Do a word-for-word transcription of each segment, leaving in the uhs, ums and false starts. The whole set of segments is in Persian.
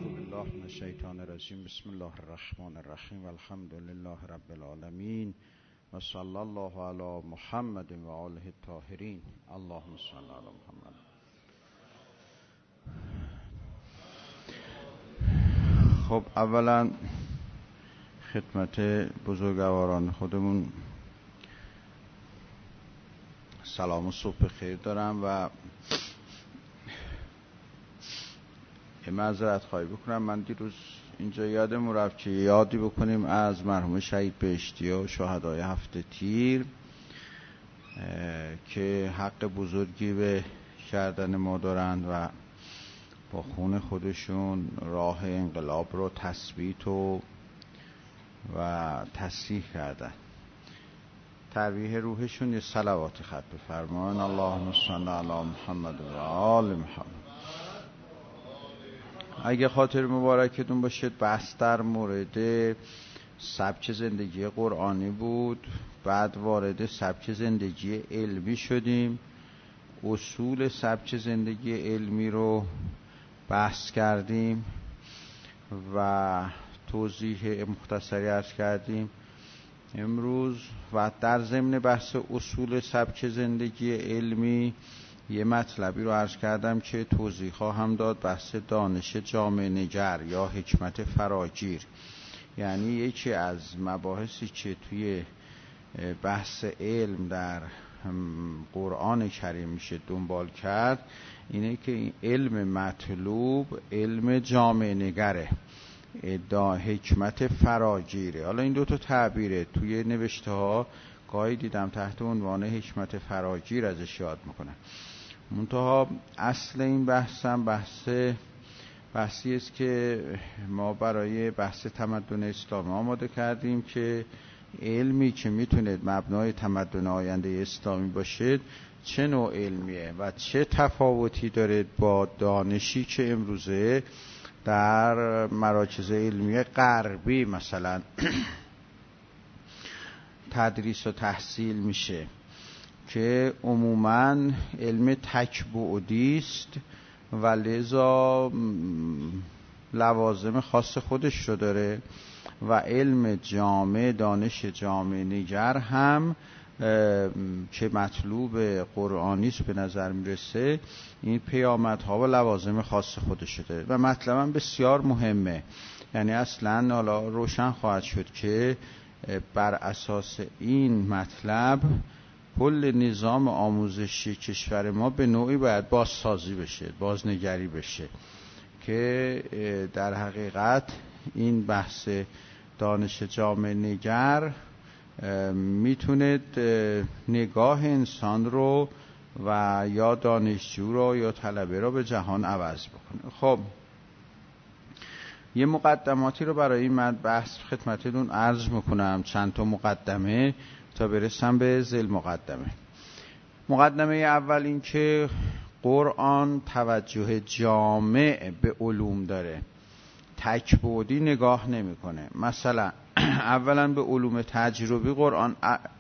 بالله من الشیطان الرجیم. بسم الله الرحمن الرحیم. الحمد لله رب العالمین و صلی الله علی محمد و آله الطاهرین. اللهم صل علی محمد. خب اولا خدمت بزرگواران خودمون سلام و صبح خیر دارم و یه معذرت خواهی بکنم. من دیروز اینجا یادم رفت که یادی بکنیم از مرحوم شهید بهشتی و شهدای هفته تیر که حق بزرگی به کردن ما دارند و با خون خودشون راه انقلاب رو تثبیت و و تصحیح کردن. ترویح روحشون یه صلوات خط بفرمایید. اللهم صل علی محمد و آل محمد. اگه خاطر مبارکتون باشد بحث در مورد سبک زندگی قرآنی بود، بعد وارد سبک زندگی علمی شدیم، اصول سبک زندگی علمی رو بحث کردیم و توضیح مختصری عرض کردیم امروز. و در ضمن بحث اصول سبک زندگی علمی یه مطلبی رو عرض کردم که توضیح خواهم داد، بحث دانش جامعه نگر یا حکمت فراگیر. یعنی یکی از مباحثی که توی بحث علم در قرآن کریم میشه دنبال کرد اینه که این علم مطلوب علم جامعه نگره، دا حکمت فراگیره. حالا این دو تا تعبیره توی نوشته ها گاهی دیدم تحت عنوان حکمت فراگیر ازش یاد میکنن. منتها اصل این بحثم بحث بحثی است که ما برای بحث تمدن اسلامی آماده کردیم که علمی که میتونه مبنای تمدن آینده اسلامی باشه چه نوع علمیه و چه تفاوتی داره با دانشی که امروزه در مراکز علمی غربی مثلا تدریس و تحصیل میشه که عموماً علم تکبعدی است و لذا لوازم خاص خودش رو داره و علم جامع، دانش جامع نگر هم که مطلوب قرآنی است به نظر میرسه، این پیامدها و لوازم خاص خودش داره و مطلباً بسیار مهمه. یعنی اصلاً حالا روشن خواهد شد که بر اساس این مطلب کل نظام آموزشی کشور ما به نوعی باید بازسازی بشه، بازنگری بشه که در حقیقت این بحث دانش جامعه نگر میتونه نگاه انسان رو و یا دانشجو رو یا طلبه رو به جهان عوض بکنه. خب یه مقدماتی رو برای این بحث خدمتتون عرض میکنم، چند تا مقدمه تا برسم به ذیل مقدمه. مقدمه اول این که قرآن توجه جامع به علوم داره، تکبعدی نگاه نمیکنه. مثلا اولا به علوم تجربی قرآن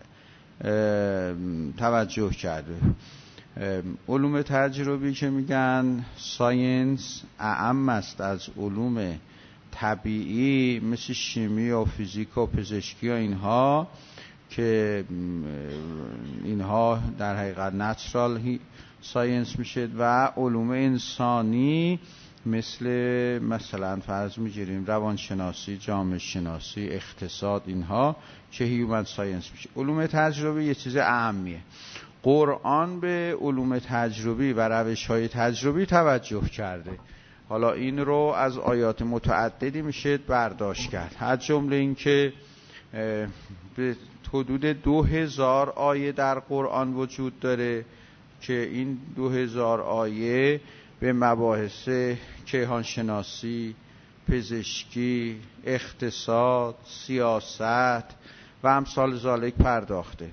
توجه کرده. علوم تجربی که میگن ساینس اعم است از علوم طبیعی مثل شیمی و فیزیک و پزشکی و اینها که اینها در حقیقت نچرال ساینس میشه و علوم انسانی مثل مثلا فرض میگیریم روانشناسی، جامعه شناسی، اقتصاد، اینها که هیومن ساینس میشه. علوم تجربی یه چیز اهمیه. قرآن به علوم تجربی و روش‌های تجربی توجه کرده. حالا این رو از آیات متعددی میشه برداشت کرد، از جمله این که به حدود دو هزار آیه در قرآن وجود داره که این دو هزار آیه به مباحث کیهانشناسی، پزشکی، اقتصاد، سیاست و امثال ذالک پرداخته.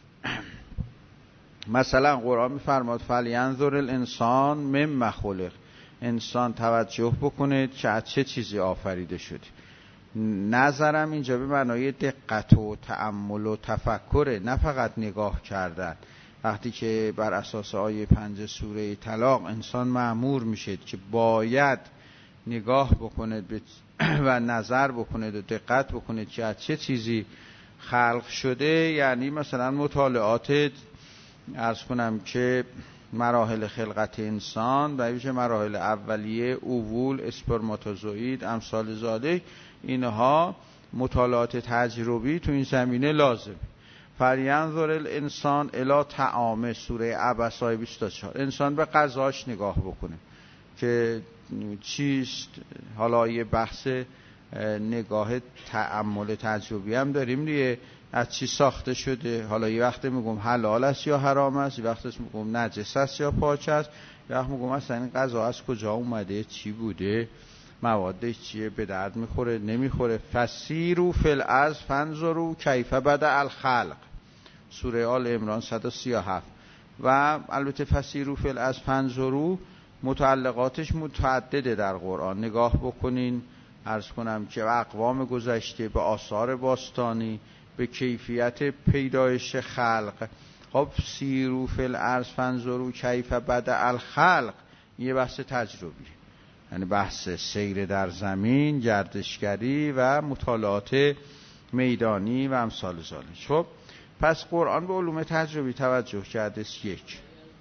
مثلا قرآن می‌فرماد فلینظر الانسان مما خلق، انسان توجه بکنه که از چه چیزی آفریده شده. نظرم اینجا به معنای دقت و تأمل و تفکره، نه فقط نگاه کردن. وقتی که بر اساس آیه پنج سوره طلاق انسان مأمور میشه که باید نگاه بکنید و نظر بکنید و دقت بکنید که از چه چیزی خلق شده. یعنی مثلا مطالعات عرض کنم که مراحل خلقت انسان و ویژه مراحل اولیه، اوول، اسپرماتوزوئید، امثال ذالک، اینها مطالعات تجربی تو این زمینه لازم. فلینظر الانسان الی طعامه، سوره عبس آیه بیست و چهار. انسان به غذاش نگاه بکنه که چیست. حالا یه بحث نگاه تأمل تجربی هم داریم دیگه، از چی ساخته شده. حالا یه وقت میگم حلال است یا حرام است، یه وقت میگم نجس است یا پاک است، یه وقت میگم اصلا این غذا از کجا اومده، چی بوده، موادش چیه، به درد میخوره نمیخوره. فسیروا فی الارض فانظروا کیف بدأ الخلق، سوره آل عمران صد و سی و هفت. و البته فسیروا فی الارض فانظروا متعلقاتش متعدده در قرآن. نگاه بکنین عرض کنم که اقوام گذشته، به آثار باستانی، به کیفیت پیدایش خلق. خب سیروا فی الارض فانظروا کیف بدأ الخلق یه بحث تجربی، یعنی بحث سیر در زمین، گردشگری و مطالعات میدانی و امثال ذالک. خب پس قرآن به علوم تجربی توجه کرده. یک،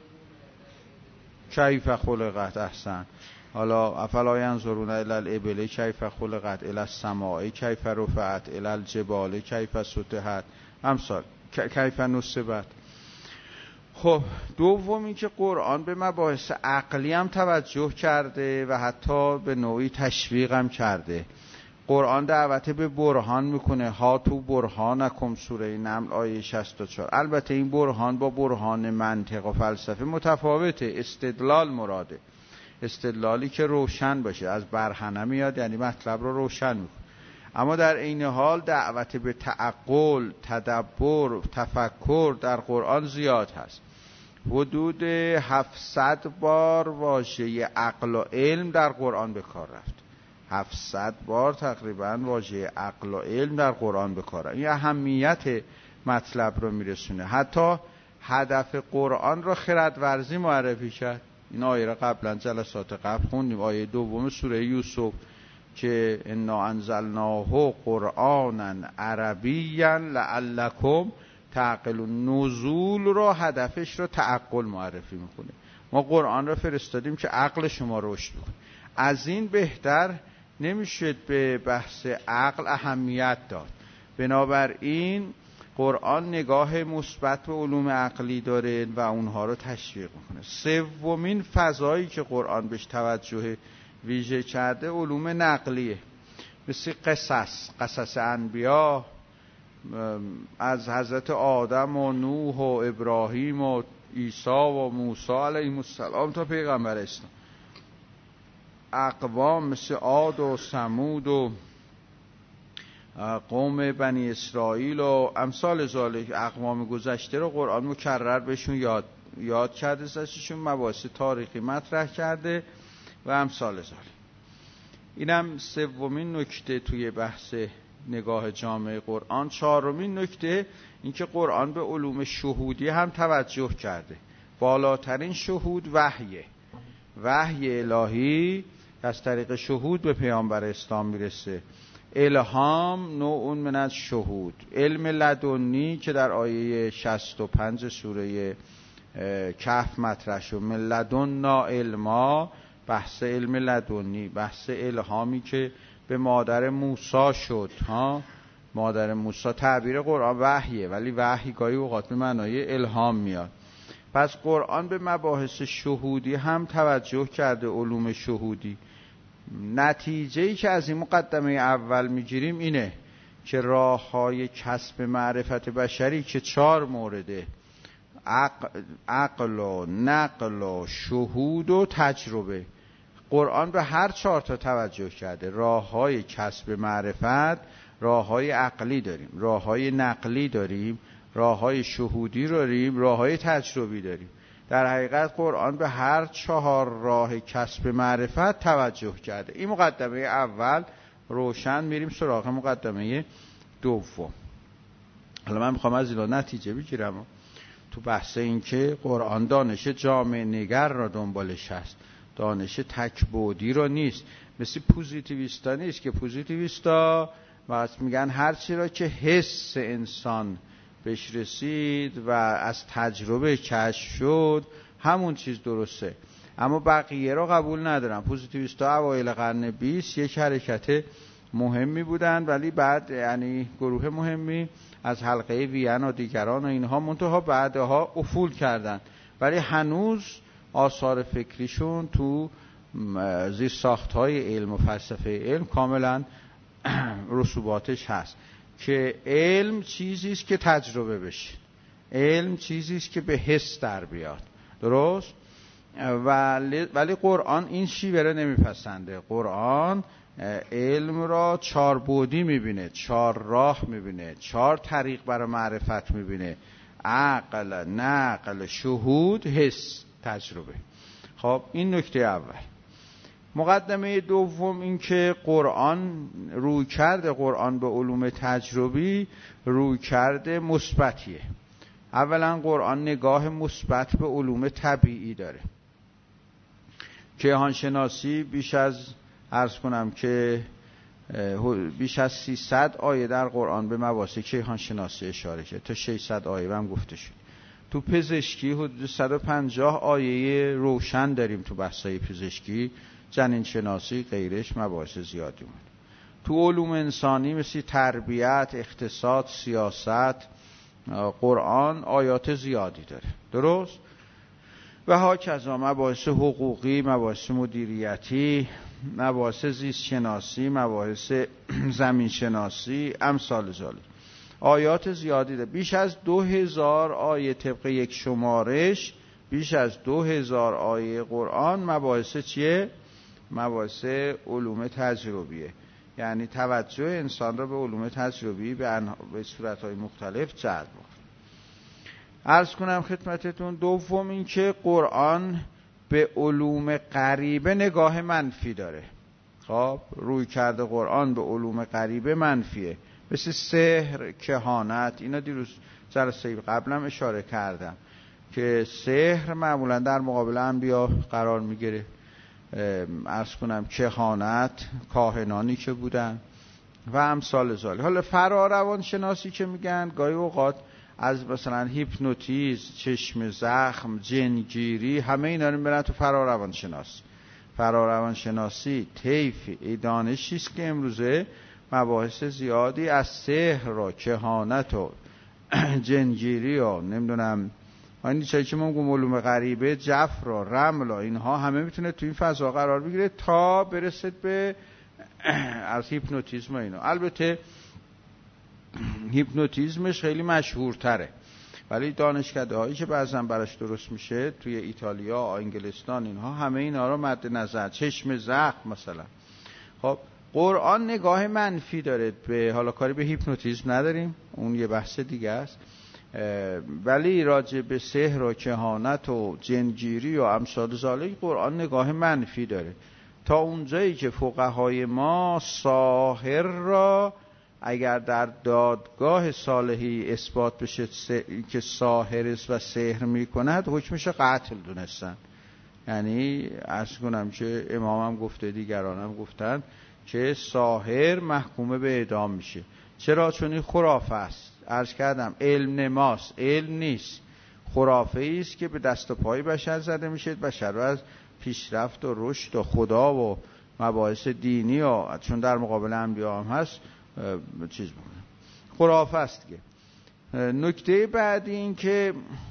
کیف خلقت. احسن. حالا افلا ینظرون الی الابل کیف خلقت، الی السماء کیف رفعت، الی الجبال کیف سطحت، امثال کیف نصبت. خب دومی که قرآن به مباحث عقلی هم توجه کرده و حتی به نوعی تشویق هم کرده. قرآن دعوت به برهان میکنه. ها تو برهانکم، سوره نمل آیه شصت و چهار. البته این برهان با برهان منطق و فلسفه متفاوته. استدلال مراده، استدلالی که روشن باشه، از برهنه میاد، یعنی مطلب رو روشن میکنه. اما در این حال دعوت به تعقل، تدبر، تفکر در قرآن زیاد هست. حدود هفتصد بار واژه عقل و علم در قرآن به کار رفت. هفتصد بار تقریبا واژه عقل و علم در قرآن به کار رفت. این اهمیت مطلب رو میرسونه. حتی هدف قرآن رو خردورزی معرفی کرد. این آیه را قبلا جلسات قبل خوندیم، آیه دوم سوره یوسف که انا انزلناه قرآنا عربیا لعلکم تعقلون. نزول رو، هدفش رو تعقل معرفی میکنه. ما قرآن رو فرستادیم که عقل شما رشد کنه. از این بهتر نمیشه به بحث عقل اهمیت داد. بنابراین قرآن نگاه مثبت به علوم عقلی داره و اونها رو تشویق میکنه. سومین فضایی که قرآن بهش توجه ویژه کرده علوم نقلیه، مثل قصص، قصص انبیا از حضرت آدم و نوح و ابراهیم و عیسی و موسی علیهم السلام تا پیغمبر اسلام. اقوام مثل عاد و ثمود و قوم بنی اسرائیل و امثال ذالک، اقوام گذشته رو قرآن مکرر بهشون یاد یاد کرده، سرشون مباحث تاریخی مطرح کرده و امثال ذالک. اینم سومین نکته توی بحث نگاه جامع قرآن. چهارمین نکته اینکه قرآن به علوم شهودی هم توجه کرده. بالاترین شهود وحیه، وحی الهی از طریق شهود به پیامبر اسلام میرسه. الهام نوع من از شهود. علم لدنی که در آیه شصت و پنج سوره کهف مطرح شد، من لدنا علما، بحث علم لدنی، بحث الهامی که به مادر موسی شد. ها مادر موسی تعبیر قرآن وحیه، ولی وحی گاهی اوقات به معنای الهام میاد. پس قرآن به مباحث شهودی هم توجه کرده، علوم شهودی. نتیجه‌ای که از این مقدمه اول میگیریم اینه که راه‌های کسب معرفت بشری که چهار مورده، عقل, عقل و نقل و شهود و تجربه، قرآن به هر چهار تا توجه کرده. راه‌های کسب معرفت، راه‌های عقلی داریم، راه‌های نقلی داریم، راه‌های شهودی داریم، راه‌های تجربی داریم. در حقیقت قرآن به هر چهار راه کسب معرفت توجه کرده. این مقدمه اول روشن. میریم سراغ مقدمه دوم. حالا من میخوام از اینا نتیجه بگیرم تو بحث این که قرآن دانش جامع نگر را دنبالش هست. دانش تک‌بعدی رو نیست، مثل پوزیتیویستا نیست که پوزیتیویستا وقت میگن هر چی را که حس انسان بهش رسید و از تجربه کشف شد همون چیز درسته، اما بقیه را قبول ندارن. پوزیتیویستا اوایل قرن بیست یک حرکت مهمی بودن، ولی بعد یعنی گروه مهمی از حلقه وین و دیگران و اینها منتها بعدها افول کردن، ولی هنوز آثار فکریشون تو زیر ساختهای علم و فلسفه علم کاملا رسوباتش هست که علم چیزی است که تجربه بشه، علم چیزی است که به حس در بیاد، درست؟ ولی, ولی قرآن این شیوه رو نمیپسنده. قرآن علم را چهار بعدی میبینه، چهار راه میبینه، چهار طریق برای معرفت میبینه: عقل، نقل، شهود، حس، تجربه. خب این نکته اول. مقدمه دوم این که قرآن روی کرده قرآن به علوم تجربی روی کرده مثبتیه. اولا قرآن نگاه مثبت به علوم طبیعی داره. کیهانشناسی بیش از عرض کنم که بیش از سیصد آیه در قرآن به مباحث کیهانشناسی اشاره شده، تا ششصد آیه هم گفته شد. تو پزشکی حدود صد و پنجاه آیه روشن داریم تو بحث‌های پزشکی، جنین شناسی، غیرش مباحث زیادی بود. تو علوم انسانی مثل تربیت، اقتصاد، سیاست، قرآن آیات زیادی داره، درست؟ و هاکذا مباحث حقوقی، مباحث مدیریتی، مباحث زیست شناسی، مباحث زمین شناسی، امثال ذالک آیات زیادی داره. بیش از دو هزار آیه طبق یک شمارش، بیش از دو هزار آیه قرآن مباحث چیه؟ مباحث علوم تجربیه، یعنی توجه انسان را به علوم تجربی به, انها... به صورتهای مختلف جلب کنه. عرض کنم خدمتتون دوم این که قرآن به علوم غریبه نگاه منفی داره. خب روی کرده قرآن به علوم غریبه منفیه، مثل سحر، کهانت. اینا دیروز جلسه قبلم اشاره کردم که سحر معمولا در مقابل انبیا قرار میگیره. عرض کنم کهانت، کاهنانی که بودن و امثال ذالک. حالا فراروان شناسی که میگن گاهی اوقات از مثلا هیپنوتیزم، چشم زخم، جنگیری، همه اینا رو میبرن تو فراروان شناسی. فراروان شناسی طیف دانشی است که امروزه مباحث زیادی از سحر و کهانت و جنگیری و نمیدونم این چیزی که ما میگیم علوم غریبه، جفر و رمل و اینها همه میتونه تو این فضا قرار بگیره تا برسد به از هیپنوتیزم و اینا. البته هیپنوتیزمش خیلی مشهورتره، ولی دانشکده هایی که بعضا براش درست میشه توی ایتالیا، انگلستان، اینها همه اینا رو مد نظر. چشم زخم مثلا. خب قرآن نگاه منفی داره به، حالا کاری به هیپنوتیزم نداریم، اون یه بحث دیگه است، ولی راجع به سحر و کهانت و جنگیری و امثال ذالک قرآن نگاه منفی داره. تا اونجایی که فقهای ما ساحر را اگر در دادگاه صالحی اثبات بشه که ساحر است و سحر میکند، حکمش قتل دونستن. یعنی عرض کنم که امام هم گفته، دیگران هم گفتن که ساحر محکوم به اعدام میشه. چرا؟ چون این خرافه است. عرض کردم علم نماست، علم نیست، خرافه است که به دست و پای بشر زده میشه، بشر رو از پیشرفت و رشد و خدا و مباحث دینی و چون در مقابل انبیا هم هست چیز میکنه، خرافه است. که نکته بعدی این که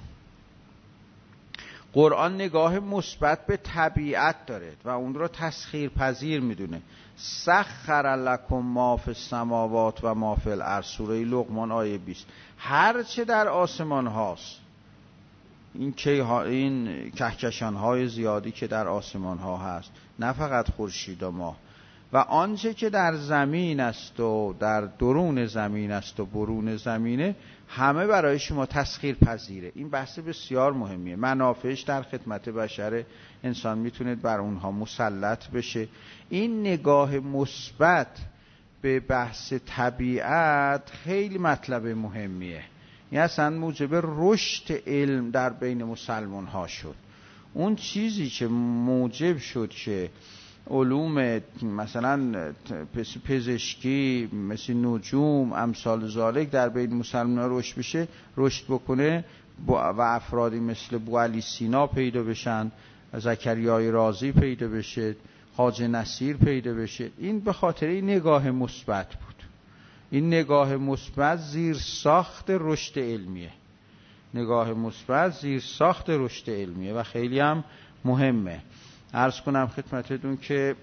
قرآن نگاه مثبت به طبیعت داره و اون رو تسخیر پذیر میدونه. سخر لکم ما فی السماوات و ما فی الارض، سوره لقمان آیه بیست. هر چه در آسمان هاست، این که این کهکشان های زیادی که در آسمان ها هست، نه فقط خورشید و ماه، و آنچه که در زمین است و در درون زمین است و برون زمینه، همه برای شما تسخیر پذیره. این بحث بسیار مهمیه. منافعش در خدمت بشر، انسان میتونه بر اونها مسلط بشه. این نگاه مثبت به بحث طبیعت خیلی مطلب مهمیه. این اصلا موجب رشد علم در بین مسلمان ها شد. اون چیزی که موجب شد که علوم مثلا پزشکی مثل نجوم امثال ذالک در بین مسلمان‌ها رشد بشه، رشد بکنه و افرادی مثل بوعلی سینا پیدا بشن، زکریای رازی پیدا بشه، خواجه نصیر پیدا بشه، این به خاطر این نگاه مثبت بود. این نگاه مثبت زیر ساخت رشد علمیه، نگاه مثبت زیر ساخت رشد علمیه و خیلی هم مهمه. عرض کنم خدمتتون که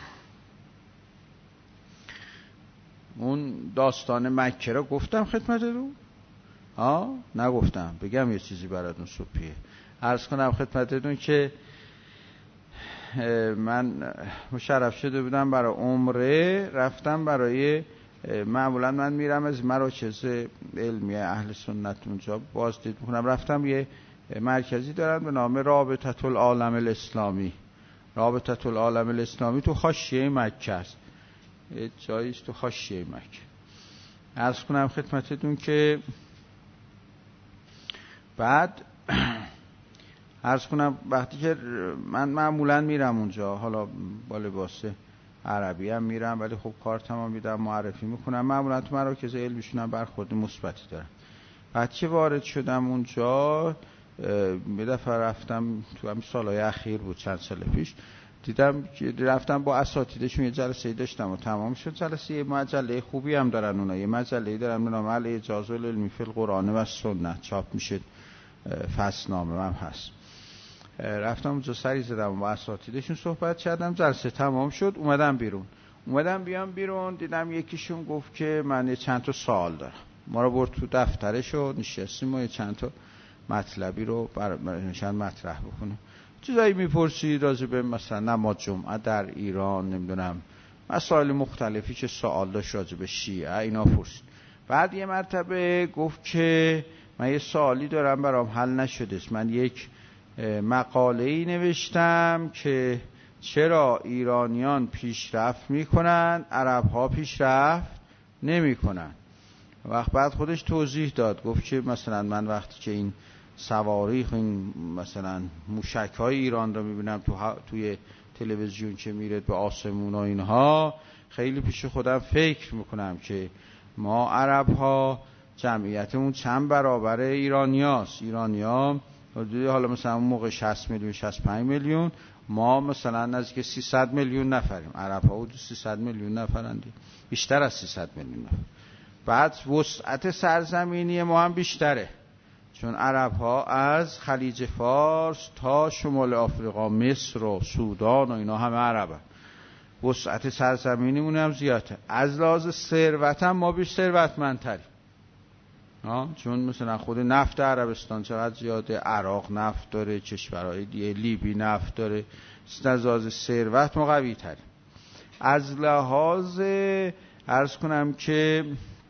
اون داستان مکه رو گفتم خدمتتون؟ ها نگفتم، بگم یه چیزی براتون صبحیه. عرض کنم خدمتتون که من مشرف شده بودم برای عمره، رفتم برای معمولا من میرم از مراکز علمی اهل سنت اونجا بازدید میکنم، رفتم یه مرکزی دارن به نام رابطه العالم الاسلامی. رابطه العالم الاسلامی تو حاشیه مکه است، یه جایی است تو حاشیه مکه. عرض کنم خدمتتون که بعد عرض کنم وقتی که من معمولا میرم اونجا، حالا با لباس عربی هم میرم ولی خب کار تمام میدم معرفی میکنم، معمولا تو مراکز علمیشون هم برخورد مثبتی دارم. بعد که وارد شدم اونجا یه دفعه رفتم تو همین سالهای اخیر بود، چند سال پیش، دیدم که رفتم با اساتیدشون یه جلسه داشتم و تمام شد جلسه. یه مجله خوبی هم دارن اونا، یه مجله دارن به نام الاعجاز العلمی فی القرآن و سنت، چاپ میشه، فصلنامه هم هست. رفتم اونجا سری زدم با اساتیدشون صحبت کردم، جلسه تمام شد، اومدم بیرون. اومدم بیام بیرون دیدم یکیشون گفت که من یه چند تا سوال دارم. ما رو برد تو دفترش و نشستیم و یه چند تا مطلبی رو براشون مطرح بکنیم. چیزایی میپرسید راجع به مثلا نماز جمعه در ایران، نمیدونم مسائل مختلفی که سوال داشت راجع به شیعه اینا پرسید. بعد یه مرتبه گفت که من یه سوالی دارم برام حل نشده است. من یک مقاله‌ای نوشتم که چرا ایرانیان پیشرفت میکنن عرب‌ها پیشرفت نمیکنن. وقت بعد خودش توضیح داد، گفت که مثلا من وقتی که این صواريخ این مثلا موشک‌های ایران رو میبینم تو توی تلویزیون که میره به آسمون و اینها، خیلی پیش خودم فکر میکنم که ما عرب‌ها جمعیتمون چند برابر ایرانیاست. ایرانی‌ها حالا مثلا اون موقع شصت میلیون شصت و پنج میلیون، ما مثلا نزدیک سیصد میلیون نفریم، عرب‌ها حدود سیصد میلیون نفرند، بیشتر از سیصد میلیون نفر. بعد وسعت سرزمینی ما هم بیشتره، چون عرب‌ها از خلیج فارس تا شمال آفریقا، مصر و سودان و اینا همه عربن. وسعت سرزمینیمون هم زیاده. از لحاظ ثروت هم ما بیش ثروتمندتریم، چون مثلا خود نفت عربستان چقدر زیاده، عراق نفت داره، کشورهای دیگه لیبی نفت داره، از لحاظ ثروت ما قوی تریم. از لحاظ عرض کنم که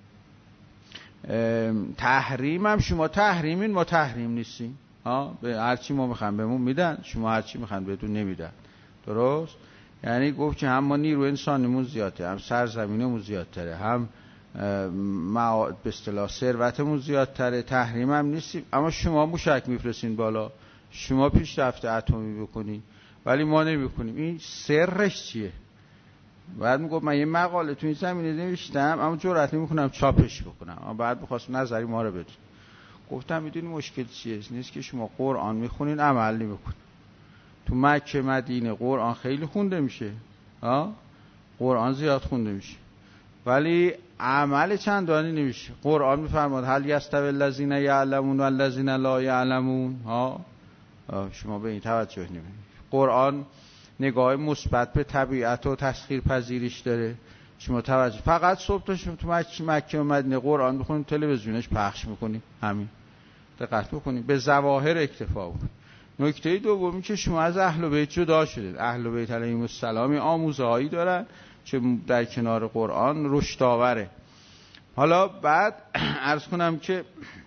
تحریم هم شما تحریمین ما تحریم نیستیم، ها به هر چی ما میخوام بهمون میدن، شما هر چی میخوان بهتون نمیدن. درست؟ یعنی گفت که هم ما نیرو انسانیمون زیاده، هم سرزمینمون زیادتره، هم ما به اصطلاح ثروتمون زیادتره، تحریم هم نیستیم، اما شما موشک میفرستین بالا، شما پیشرفت اتمی بکنین ولی ما نمیکنیم. این سرش چیه؟ بعد میگفت من یه مقاله تو این زمینه نوشتم اما جرئت نمیکنم چاپش بکنم، اما بعد بخواستم نظری ما رو بدون. گفتم میدونی مشکل چیه؟ نیست که شما قرآن میخونین عمل نمیکنین. تو مکه مدینه قرآن خیلی خونده میشه، ها قرآن زیاد خونده میشه ولی عمل چندانی نمیشه. قرآن میفرماد هل یستوی الذین یعلمون و الذین لا یعلمون، ها شما به این توجه نمیکنید. قرآن نگاه مثبت به طبیعت و تسخیر پذیریش داره، شما توجه فقط صبح تا شما تو مکه و مدینه قرآن بخونید، تلویزیونش پخش میکنید، همین دقت بکنید، به ظواهر اکتفا بود. نکته دومی که شما از اهل بیت جدا شدید. اهل بیت علیهم السلام آموزهایی دارن که در کنار قرآن رشد آوره. حالا بعد عرض کنم که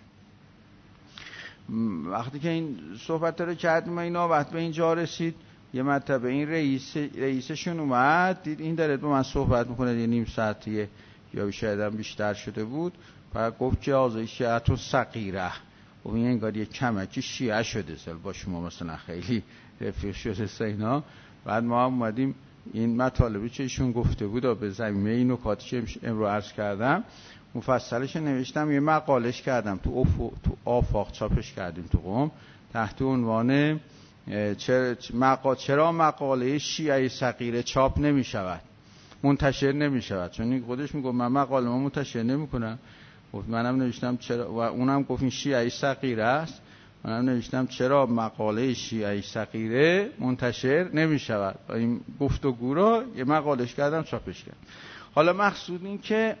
وقتی که این صحبت رو کردیم اینا، وقت به اینجا رسید یه مرتبه این رئیس رئیسشون اومد، دید این داره با من صحبت میکنه، یه نیم ساعتیه یا شاید هم بیشتر شده بود، بعد گفت که آزای شیعتون صغیره و این انگار یه کمکی شیعه شده سال با شما مثلا خیلی رفیق شده اینا. بعد ما هم اومدیم این مطالبی که ایشون گفته بود به زمینه این نکاتی که امروز عرض کردم مفصلش نوشتم، یه مقالش کردم تو افق تو آفاق چاپش کردیم تو قم تحت عنوان چرا مقا... چرا مقاله شیعه صغیره چاپ نمی شود، منتشر نمی شود. چون این خودش میگه من مقاله ما منتشر نمی کنم. منم نوشتم چرا، و اونم گفت این شیعه صغیره است. منم نوشتم چرا مقاله شیعه صغیره منتشر نمی شود. این گفتگو رو یه مقالش کردم چاپش کردم. حالا مقصود این که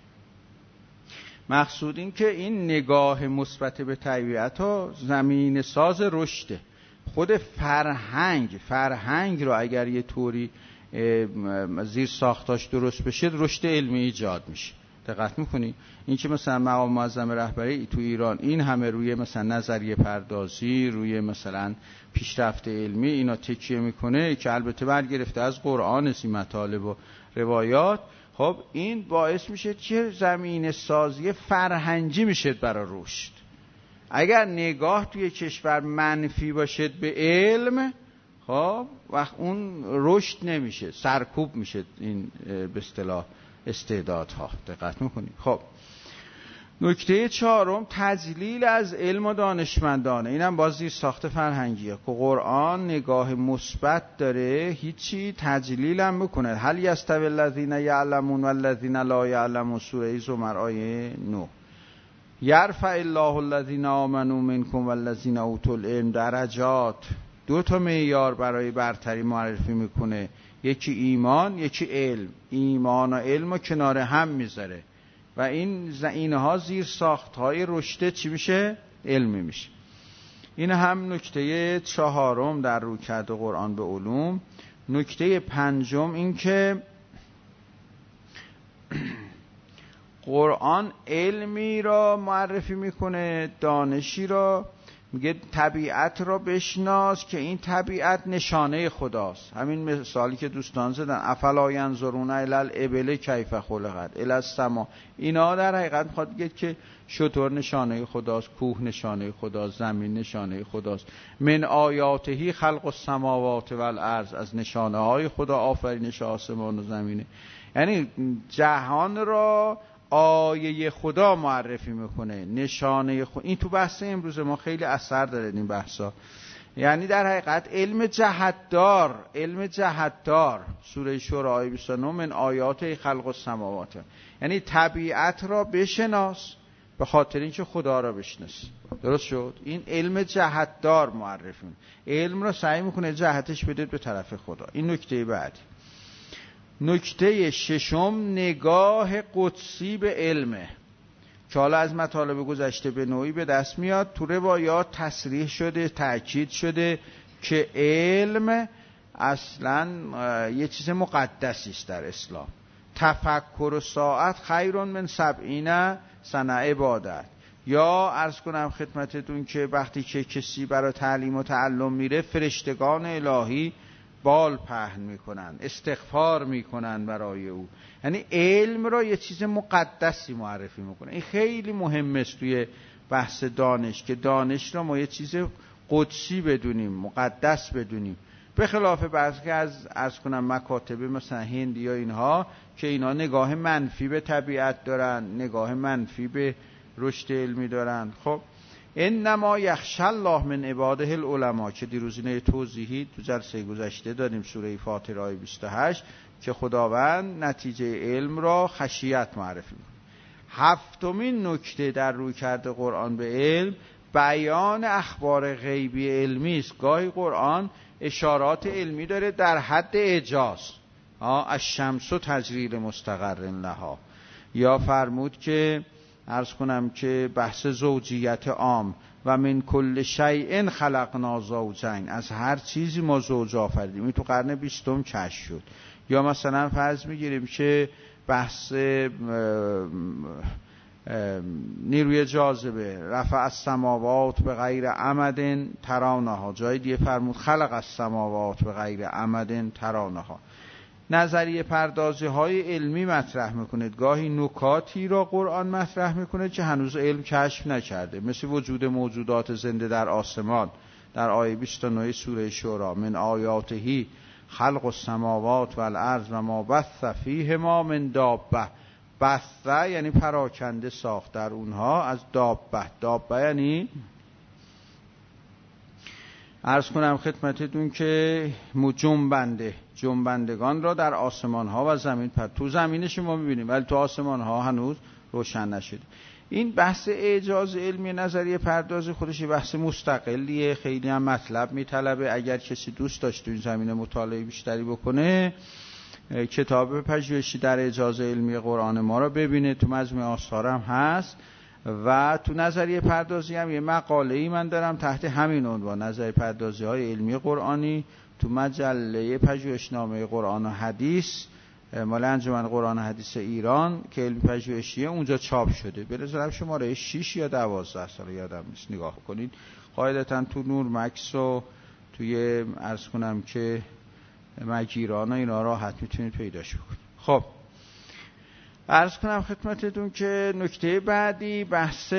مقصود این که این نگاه مثبت به طبیعت ها زمین ساز رشده. خود فرهنگ فرهنگ رو اگر یه طوری زیر ساختاش درست بشه رشد علمی ایجاد میشه. دقت میکنی؟ این که مثلا مقام معظم رهبری تو ایران این همه روی مثلا نظریه پردازی، روی مثلا پیشرفت علمی اینا تکیه میکنه که البته برگرفته از قرآن این مطالب و روایات، خب این باعث میشه که زمین سازی فرهنگی میشه برای رشد. اگر نگاه توی کشور منفی باشد به علم، خب وقت اون رشد نمیشه، سرکوب میشه این به اصطلاح استعدادها. دقت میکنید؟ خب نکته چهارم تجلیل از علم و دانشمندانه. اینم باز زیر ساخت فرهنگیه که قرآن نگاه مثبت داره، هیچی تجلیل هم میکنه. هل یستوی الذین یعلمون والذین لا یعلمون، سوره زمر آیه نه. یرفع الله الذین آمنوا منکم والذین اوتوا العلم درجات. دو تا معیار برای برتری معرفی میکنه، یکی ایمان یکی علم. ایمان و علم رو کنار هم میذاره و این اینها زیر ساختهای رشد چی میشه؟ علمی میشه. این هم نکته چهارم در رویکرد قرآن به علوم. نکته پنجم این که قرآن علمی را معرفی میکنه، دانشی را، میگه طبیعت را بشناس که این طبیعت نشانه خداست. همین مثالی که دوستان زدن، افلا ینظرون الی الابل کیف خلقت الی السما، اینا در حقیقت میخواد بگه که شتر نشانه خداست، کوه نشانه خداست، زمین نشانه خداست. من آیاته خلق السماوات والارض، از نشانه های خدا آفرینش آسمان و زمینه. یعنی جهان را آیه خدا معرفی میکنه، نشانه خدا. این تو بحث امروز ما خیلی اثر داره این بحثا. یعنی در حقیقت علم جهتدار، علم جهتدار سوره شورى آیه بیست و نه، من آیات خلق السماوات، یعنی طبیعت را بشناس به خاطر اینکه خدا را بشناس. درست شد؟ این علم جهتدار معرفی میکنه، علم را سعی میکنه جهتش بده به طرف خدا. این نکته بعدی. نکته ششم نگاه قدسی به علمه که حالا از مطالب گذشته به نوعی به دست میاد. تو روایات تصریح شده، تأکید شده که علم اصلا یه چیز مقدسی است در اسلام. تفکر و ساعت خیر من سبعین سنه عبادت. یا عرض کنم خدمتتون که وقتی که کسی برای تعلیم و تعلم میره، فرشتگان الهی بال پهن میکنن، استغفار میکنن برای او. یعنی علم را یه چیز مقدسی معرفی میکنه. این خیلی مهمه است توی بحث دانش، که دانش را ما یه چیز قدسی بدونیم، مقدس بدونیم، به خلاف بعضی که از عرض کنم مکاتب مثلا هندی یا اینها که اینا نگاه منفی به طبیعت دارن، نگاه منفی به رشد علمی دارن. خب انما یخشی الله من عباده العلماء که دیروز اینه توضیحی تو جلسه گذشته دادیم، سوره فاطر آیه بیست و هشت، که خداوند نتیجه علم را خشیت معرفی می‌کنه. هفتمین نکته در رویکرد قرآن به علم بیان اخبار غیبی علمی است. گاهی قرآن اشارات علمی داره در حد اعجاز، الشمس تجری لمستقر لها، یا فرمود که عرض کنم که بحث زوجیت عام و من کل شیء خلقنا زوجین، از هر چیزی ما زوج آفریدیم. این تو قرن بیستم کشف شد. یا مثلا فرض میگیریم که بحث نیروی جاذبه، رفع السماوات به غیر عمد ترونها، جای دیگه فرمود خلق السماوات به غیر عمد ترونها. نظریه پردازی های علمی مطرح میکنه، گاهی نکاتی را قرآن مطرح میکنه که هنوز علم کشف نکرده، مثل وجود موجودات زنده در آسمان، در آیه بیست و نه سوره شورا من آیاته خلق السماوات والارض و ما بث فیهما من دابه. بث یعنی پراکنده ساخت در اونها از دابه. دابه یعنی عرض کنم خدمتتون که جنبنده جنبندگان را در آسمان ها و زمین پر. تو زمینش ما میبینیم ولی تو آسمان ها هنوز روشن نشده. این بحث اعجاز علمی نظریه پردازی خودش بحث مستقلیه، خیلی هم مطلب میطلبه. اگر کسی دوست داشت تو این زمینه مطالعه بیشتری بکنه کتاب پژوهشی در اعجاز علمی قرآن ما را ببینه، تو مجموعه آثار هم هست. و تو نظریه پردازی هم یه مقاله‌ای من دارم تحت همین عنوان، نظریه پردازی های علمی قرآنی، تو مجله پژوهشنامه قرآن و حدیث مال انجمن قرآن و حدیث ایران که علمی پژوهشیه، اونجا چاپ شده. به نظرم شماره شش یا دوازده سال یادم نیست، نگاه کنید. قاعدتا تو نور مکس و توی عرض کنم که مگیران و اینا راحت میتونید پیداش بکنید. خب عرض کنم خدمتتون که نکته بعدی بحث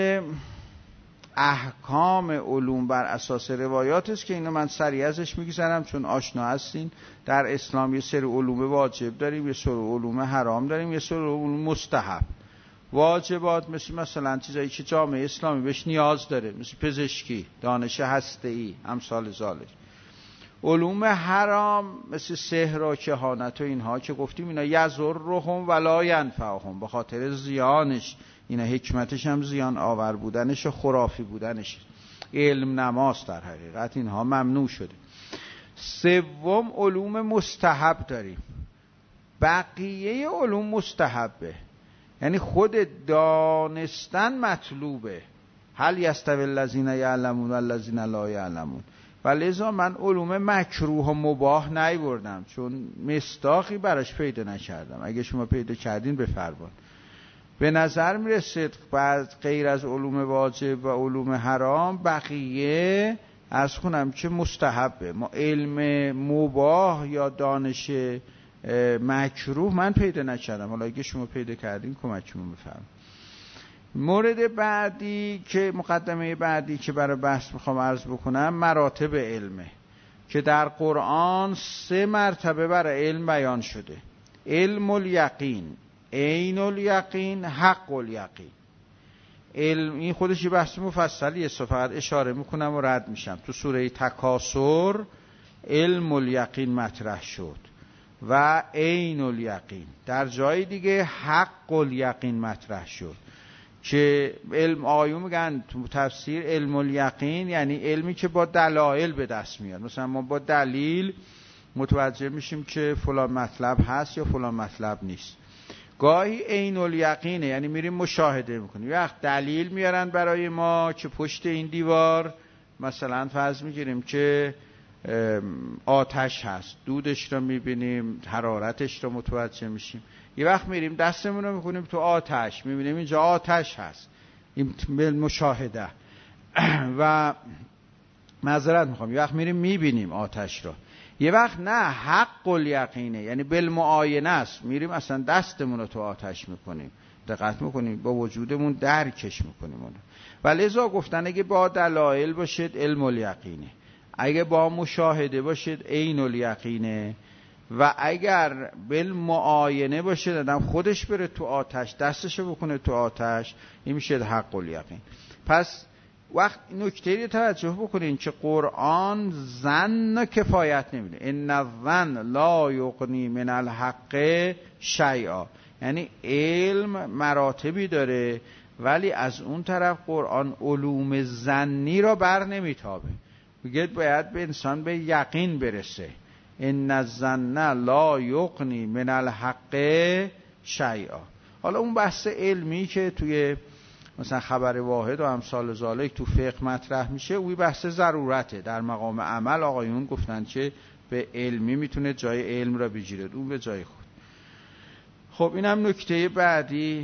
احکام علوم بر اساس روایات است که اینو من سریع ازش میگذرم چون آشنا هستین. در اسلام یه سری علوم واجب داریم، یه سری علوم حرام داریم، یه سری علوم مستحب. واجبات مثل مثلا چیزایی که جامعه اسلامی بهش نیاز داره، مثل پزشکی، دانش هسته‌ای، امثال ذالک. علوم حرام مثل سحر و کهانت و اینها که گفتیم اینا یضرهم ولا ینفعهم، به خاطر زیانش، اینا حکمتش هم زیان آور بودنش و خرافی بودنش، علم نماست در حقیقت، اینها ممنوع شده. سوم علوم مستحب داریم. بقیه علوم مستحبه، یعنی خود دانستن مطلوبه. هل یستوی الذین یعلمون و الذین لا یعلمون. و لذا من علوم مکروه و مباح نیاوردم چون مصداقی براش پیدا نکردم. اگه شما پیدا کردین بفرمایید. به نظر میرسید بعد غیر از علوم واجب و علوم حرام بقیه از خونم که مستحبه. ما علم مباح یا دانش مکروه من پیدا نکردم، حالا اگه شما پیدا کردین کمکمون بفرمایید. مورد بعدی که مقدمه بعدی که برای بحث میخوام عرض بکنم مراتب علمه که در قرآن سه مرتبه برای علم بیان شده: علم الیقین، عین الیقین، حق الیقین. علم این خودش یه بحث مفصلیه، فقط اشاره میکنم و رد میشم. تو سوره تکاثر علم الیقین مطرح شد و عین الیقین. در جای دیگه حق الیقین مطرح شد که علم آیو میگن تو تفسیر علم الیقین یعنی علمی که با دلایل به دست میاد. مثلا ما با دلیل متوجه میشیم که فلان مطلب هست یا فلان مطلب نیست. گاهی عین الیقینه یعنی میریم مشاهده میکنیم. وقت دلیل میارن برای ما که پشت این دیوار مثلا فرض میگیریم که آتش هست، دودش رو میبینیم، حرارتش رو متوجه میشیم. یه وقت میریم دستمون رو میکنیم تو آتش، میبینیم اینجا آتش هست، این مشاهده. و معذرت میخوام، یه وقت میریم میبینیم آتش رو. یه وقت نه، حق الیقینه یعنی بالمعاینه است، میریم اصلا دستمون رو تو آتش میکنیم، دقت میکنیم، با وجودمون درکش میکنیم اونو. و لذا گفتن اگه با دلایل باشید علم الیقینه، اگه با مشاهده باشید عین الیقینه، و اگر بالمعاینه باشه آدم خودش بره تو آتش، دستشو بکنه تو آتش، این میشه حق الیقین. پس وقت نکته رو توجه بکنین که قرآن ظن کفایت نمیده. ان الظن لا یغنی من الحق شیئا، یعنی علم مراتبی داره ولی از اون طرف قرآن علوم ظنی را بر نمیتابه، میگه باید به انسان به یقین برسه. ان الظن لا یغنی من الحق شیئا. حالا اون بحث علمی که توی مثلا خبر واحد و امثال ذالک تو فقه مطرح میشه، اون بحث ضرورته. در مقام عمل آقایون گفتن که به علمی میتونه جای علم را بگیره، اون به جای خود. خب اینم نکته بعدی.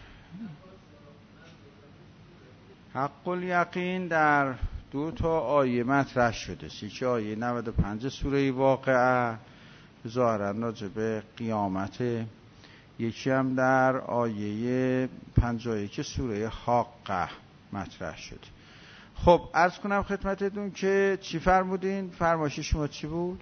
حق الیقین در دو تا آیه مطرح شده. یکی آیه نود و پنج سوره واقعه ظاهرا راجع به قیامت، یکی هم در آیه پنجاه و یک سوره حاقه مطرح شده. خب عرض کنم خدمتتون که چی فرمودین؟ فرمایش شما چی بود؟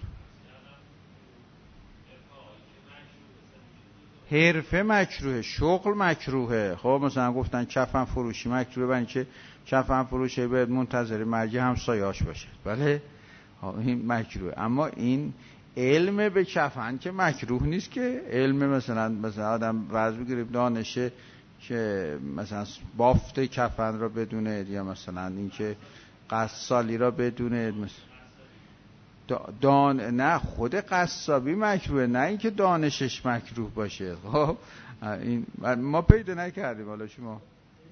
حرفه مکروه، شغل مکروهه. خب مثلا گفتن کفن فروشی مکروهه، برای اینکه کفن فروشی باید منتظر مرگ همسایه‌اش باشه. بله این مکروه. اما این علم به کفن که مکروه نیست که. علم مثلا مثلا آدم ورز بگیره دانشه که مثلا بافت کفن را بدونه، یا مثلا اینکه قصالی را بدونه، دان نه خود قصابی مکروه، نه اینکه دانشش مکروه باشه. خب این ما پیدا نکردیم. حالا شما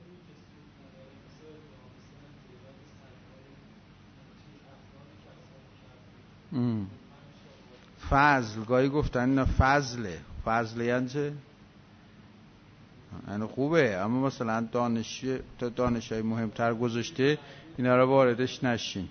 فضل گاهی گفتن اینا فضله. فضله یعنی چه؟ یعنی خوبه، اما مثلا دانش تا دانشای مهمتر گذاشته، اینا رو واردش نشین.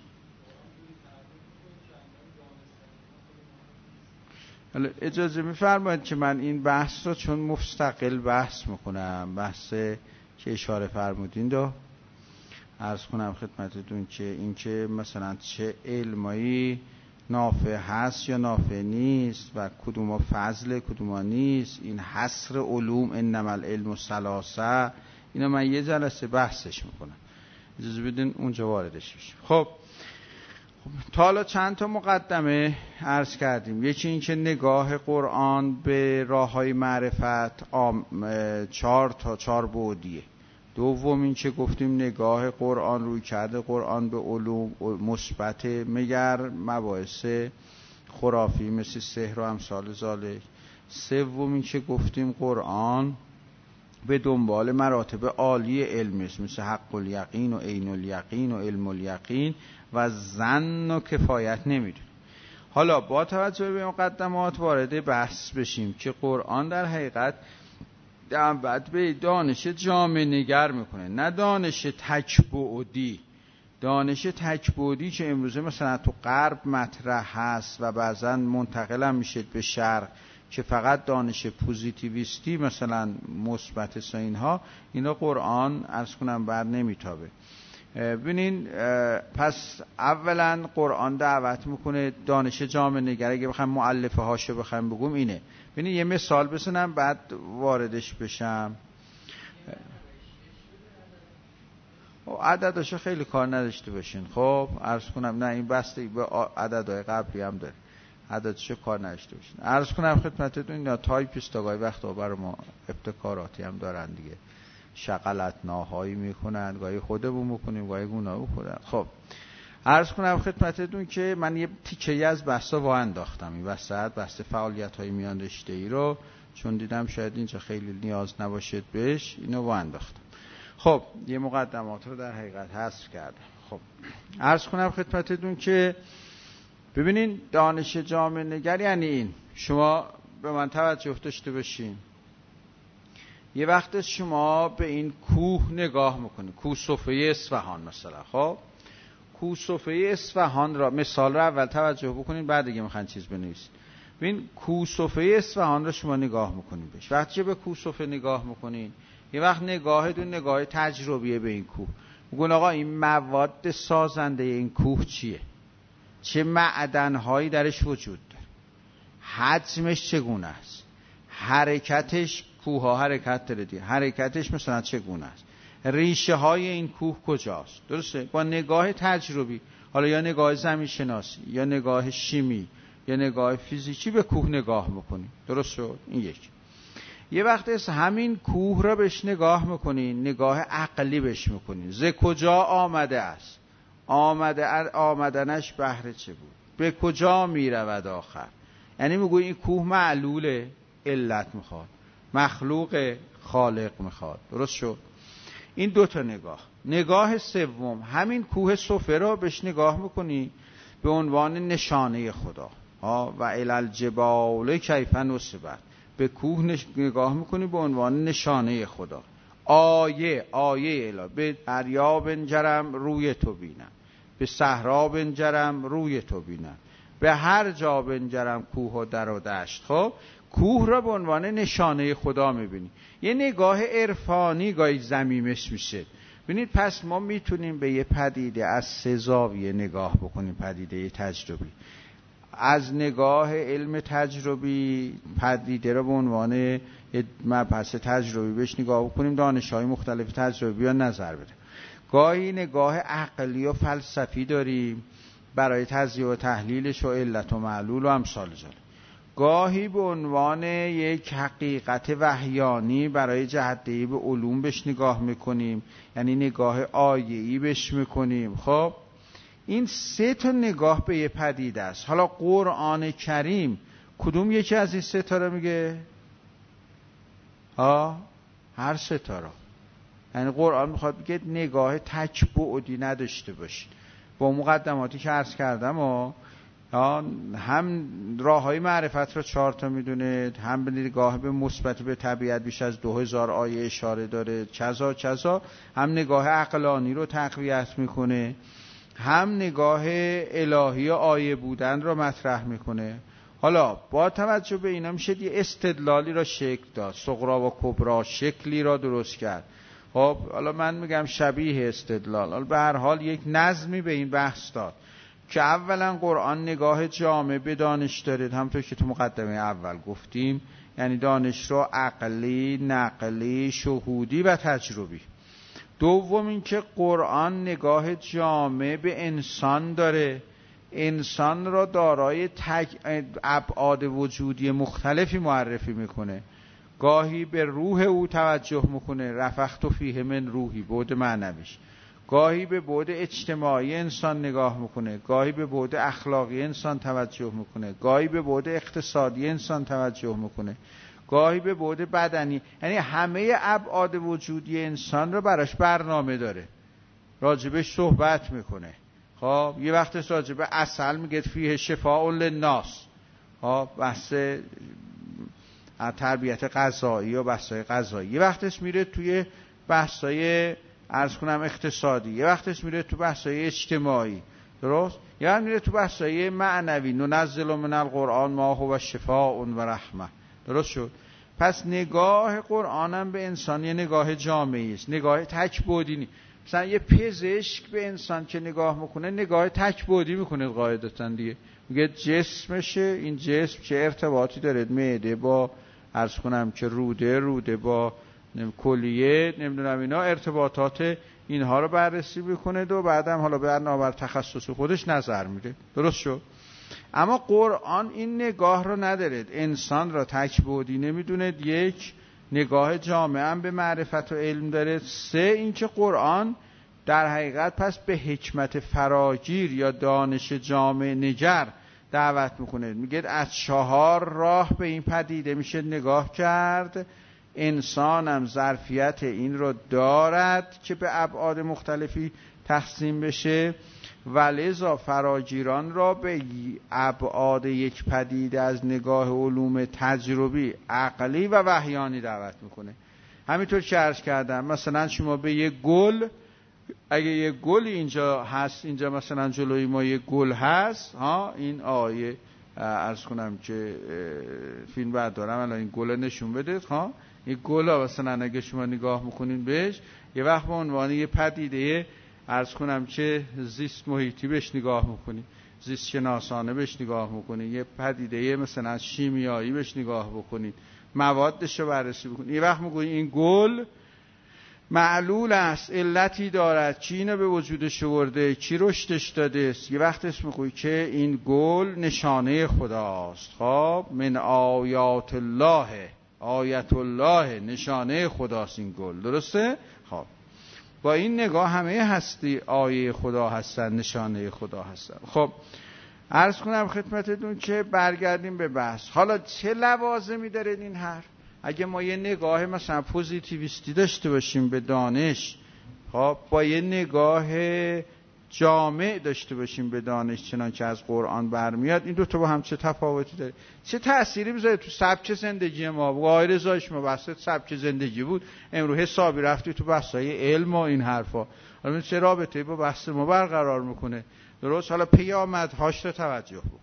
حالا اجازه میفرمایید که من این بحث رو چون مستقل بحث میکنم، بحث که اشاره فرمودین دو عرض کنم خدمتتون که این که مثلا چه علمایی نافع هست یا نافع نیست و کدوما فضل کدوما نیست، این حصر علوم انما العلم ثلاثه، اینا من یه جلسه بحثش میکنم. اجازه بدین اونجا واردش بشیم. خب تا حالا چند تا مقدمه عرض کردیم. یکی این که نگاه قرآن به راههای معرفت چهار تا چهار بعدیه. دوم این که گفتیم نگاه قرآن روی کرده قرآن به علوم مثبت، مگر مباحث خرافی مثل سحر و امثال ذالک. سوم این که گفتیم قرآن به دنبال مراتب عالی علم است، مثل حق الیقین و عین الیقین و علم الیقین و ظن و کفایت نمیدونه. حالا با توجه به مقدمات وارد بحث بشیم که قرآن در حقیقت دعوت به دانش جامع نگر میکنه، نه دانش تکبعدی. دانش تکبعدی که امروزه مثلا تو غرب مطرح هست و بعضا منتقل هم میشه به شرق، که فقط دانش پوزیتیویستی مثلا مثبت است، اینها اینا قرآن عرض کنم بر نمیتابه. ببینین پس اولا قرآن دعوت میکنه دانش جامع نگر. اگه بخوام مؤلفه هاشو بخوام بگم اینه. ببینین یه مثال بزنم بعد واردش بشم. عدداشو خیلی کار نداشته باشین. خب عرض کنم نه این بسته به عددهای قبلی هم داره، عددشو کار نداشته باشین. عرض کنم خدمتتون اینا تایپیست آقای وقتا برای ما ابتکاراتی هم دارن دیگه، شغلت ناهایی میکنن، گاهی خودمون میکنیم گاهی گوناهو خودن. خب عرض کنم خدمتتون که من یه تیکه‌ای از بحثا وا انداختم این وسط، بحث فعالیت‌های میان رشته‌ای رو، چون دیدم شاید اینجا خیلی نیاز نباشید بهش، اینو وا انداختم. خب یه مقدمات رو در حقیقت حذف کردم. خب عرض کنم خدمتتون که ببینین دانش جامع نگر یعنی این. شما به من توجه داشته باشین. یه وقت شما به این کوه نگاه میکنید، کوه صفه اصفهان مثلا. خب کوه صفه اصفهان را مثال را اول توجه بکنید، بعد دیگه میخواین چیز بنویسید. ببین کوه صفه اصفهان را شما نگاه میکنید بهش. وقتی که به کوه صفه نگاه میکنید، یه وقت نگاهتون نگاه تجربیه به این کوه. میگن آقا این مواد سازنده این کوه چیه؟ چه معدن‌هایی درش وجود داره؟ حجمش چگونه است؟ حرکتش، کوه ها حرکت داره دیگه، حرکتش مثلا چگونه است؟ ریشه های این کوه کجاست؟ درسته؟ با نگاه تجربی، حالا یا نگاه زمین شناسی یا نگاه شیمی یا نگاه فیزیکی به کوه نگاه میکنی. درست شد؟ این یک. یه وقت از همین کوه را بهش نگاه میکنین، نگاه عقلی بهش میکنین. ز کجا آمده است؟ آمده آمدنش بهر چه بود؟ به کجا میرود آخر؟ یعنی میگوی این کوه معلوله، علت میخواد، مخلوق خالق میخواد. درست شد؟ این دو تا نگاه. نگاه سوم همین کوه صفه را بهش نگاه میکنی به عنوان نشانه خدا. ها و الالجبال کیف نصبت، به کوه نگاه میکنی به عنوان نشانه خدا. آیه آیه اله، به دریا بنجرم روی تو بینم، به صحرا بنجرم روی تو بینم، به هر جا بنجرم کوه و در و دشت. خب کوه را به عنوان نشانه خدا میبینی. یه نگاه عرفانی گاهی ضمیمش میشه. ببینید پس ما میتونیم به یه پدیده از سه زاویه نگاه بکنیم. پدیده تجربی از نگاه علم تجربی پدیده رو به عنوان یه مبحث تجربی بهش نگاه بکنیم، دانش‌های مختلف تجربی یا نظر بده. گاهی نگاه عقلی و فلسفی داریم برای تجزیه و تحلیلش و علت و معلول و امثال ذالک. گاهی به عنوان یک حقیقت وحیانی برای جهت‌دهی به علوم بهش نگاه میکنیم، یعنی نگاه آیه‌ای بهش میکنیم. خب این سه تا نگاه به یه پدیده است. حالا قرآن کریم کدوم یکی از این سه تا رو میگه؟ ها هر سه تا رو. یعنی قرآن میخواد بگه نگاه تک بعدی نداشته باشید. با مقدماتی که عرض کردم و هم راه های معرفت رو چهار تا میدونه، هم به نگاه به مثبت به طبیعت بیش از دو هزار آیه اشاره داره، چزا چزا، هم نگاه عقلانی رو تقویت میکنه، هم نگاه الهی آیه بودن رو مطرح میکنه. حالا با توجه به اینا میشه یه استدلالی را شکل داد، صغرا و کبرا شکلی را درست کرد. خب حالا من میگم شبیه استدلال، حالا به هر حال یک نظمی به این بحث داد که اولا قرآن نگاه جامع به دانش داره، همونطور که تو مقدمه اول گفتیم، یعنی دانش رو عقلی، نقلی، شهودی و تجربی. دوم این که قرآن نگاه جامع به انسان داره، انسان را دارای تک ابعاد وجودی مختلفی معرفی میکنه. گاهی به روح او توجه میکنه، رفخت فیه من روحی، بعد معنویش. گاهی به بعد اجتماعی انسان نگاه میکنه، گاهی به بعد اخلاقی انسان توجه میکنه، گاهی به بعد اقتصادی انسان توجه میکنه، گاهی به بعد بدنی. یعنی همه ابعاد وجودی انسان رو براش برنامه داره، راجبش صحبت میکنه. خب یه وقت راجب عسل میگه فیه شفاء للناس، خب بحث تربیت غذایی و بحثای غذایی. یه وقتش میره توی بحثای عرض کنم اقتصادی، یه وقتش میره تو بحثای اجتماعی، درست؟ یا هم میره تو بحثای معنوی، ننزل من القرآن ما هو شفاء و رحمه. درست شد؟ پس نگاه قرآنم به انسان یه نگاه جامعی است، نگاه تک بعدی نیست. مثلا یه پزشک به انسان که نگاه میکنه نگاه تک بعدی میکنه قاعدتاً دیگه، میگه جسمشه، این جسم چه ارتباطی داره معده با عرض کنم که روده، روده با کلیه، نمیدونم اینا، ارتباطات اینها رو بررسی میکنه و بعدم حالا بر تخصص خودش نظر میده. درست شد؟ اما قرآن این نگاه رو نداره، انسان را تک بعدی نمیدونه. یک، نگاه جامعه هم به معرفت و علم داره. سه، این که قرآن در حقیقت پس به حکمت فراگیر یا دانش جامع نگر دعوت میکنه. میگه از چهار راه به این پدیده میشه نگاه کرد، انسانم ظرفیت این رو دارد که به ابعاد مختلفی تقسیم بشه، ولذا فراگیران را به ابعاد یک پدیده از نگاه علوم تجربی، عقلی و وحیانی دعوت میکنه. همینطور که عرض کردم، مثلا شما به یک گل، اگه یک گلی اینجا هست، اینجا مثلا جلوی ما یک گل هست، ها این آیه عرض کنم که فیلم بردارم الان این گل نشون بده، ها این گل ها مثلا اگه شما نگاه میکنین بهش، یه وقت به عنوان یه پدیده عرض کنم که زیست محیطی بهش نگاه میکنین، زیست شناسانه بهش نگاه میکنین، یه پدیده مثلا شیمیایی بهش نگاه بکنین، موادش رو بررسی بکنین. یه وقت میگوین این گل معلول است، علتی دارد، چی اینو به وجودش آورده، چی رشدش داده است. یه وقت اسم میگویی که این گل نشانه خداست. خب من آیات الله، آیت الله نشانه خداست این گل. درسته؟ خب با این نگاه همه هستی آیه خدا هستن، نشانه خدا هستن. خب عرض کنم خدمتتون که برگردیم به بحث. حالا چه لوازمی داره این حرف؟ اگه ما یه نگاه مثلا پوزیتیویستی داشته باشیم به دانش، خب با یه نگاه جامع داشته باشیم به دانش چنانچه از قرآن برمیاد، این دو تا با هم چه تفاوتی داره؟ چه تأثیری میذاره تو سبک زندگی ما؟ وای رضایش ما بحث سبک زندگی بود، امروز حسابی رفتی تو بحثای علم و این حرفا، حالا چه رابطه‌ای با بحث ما برقرار میکنه؟ درست؟ حالا پیامدهاش رو توجه بکن.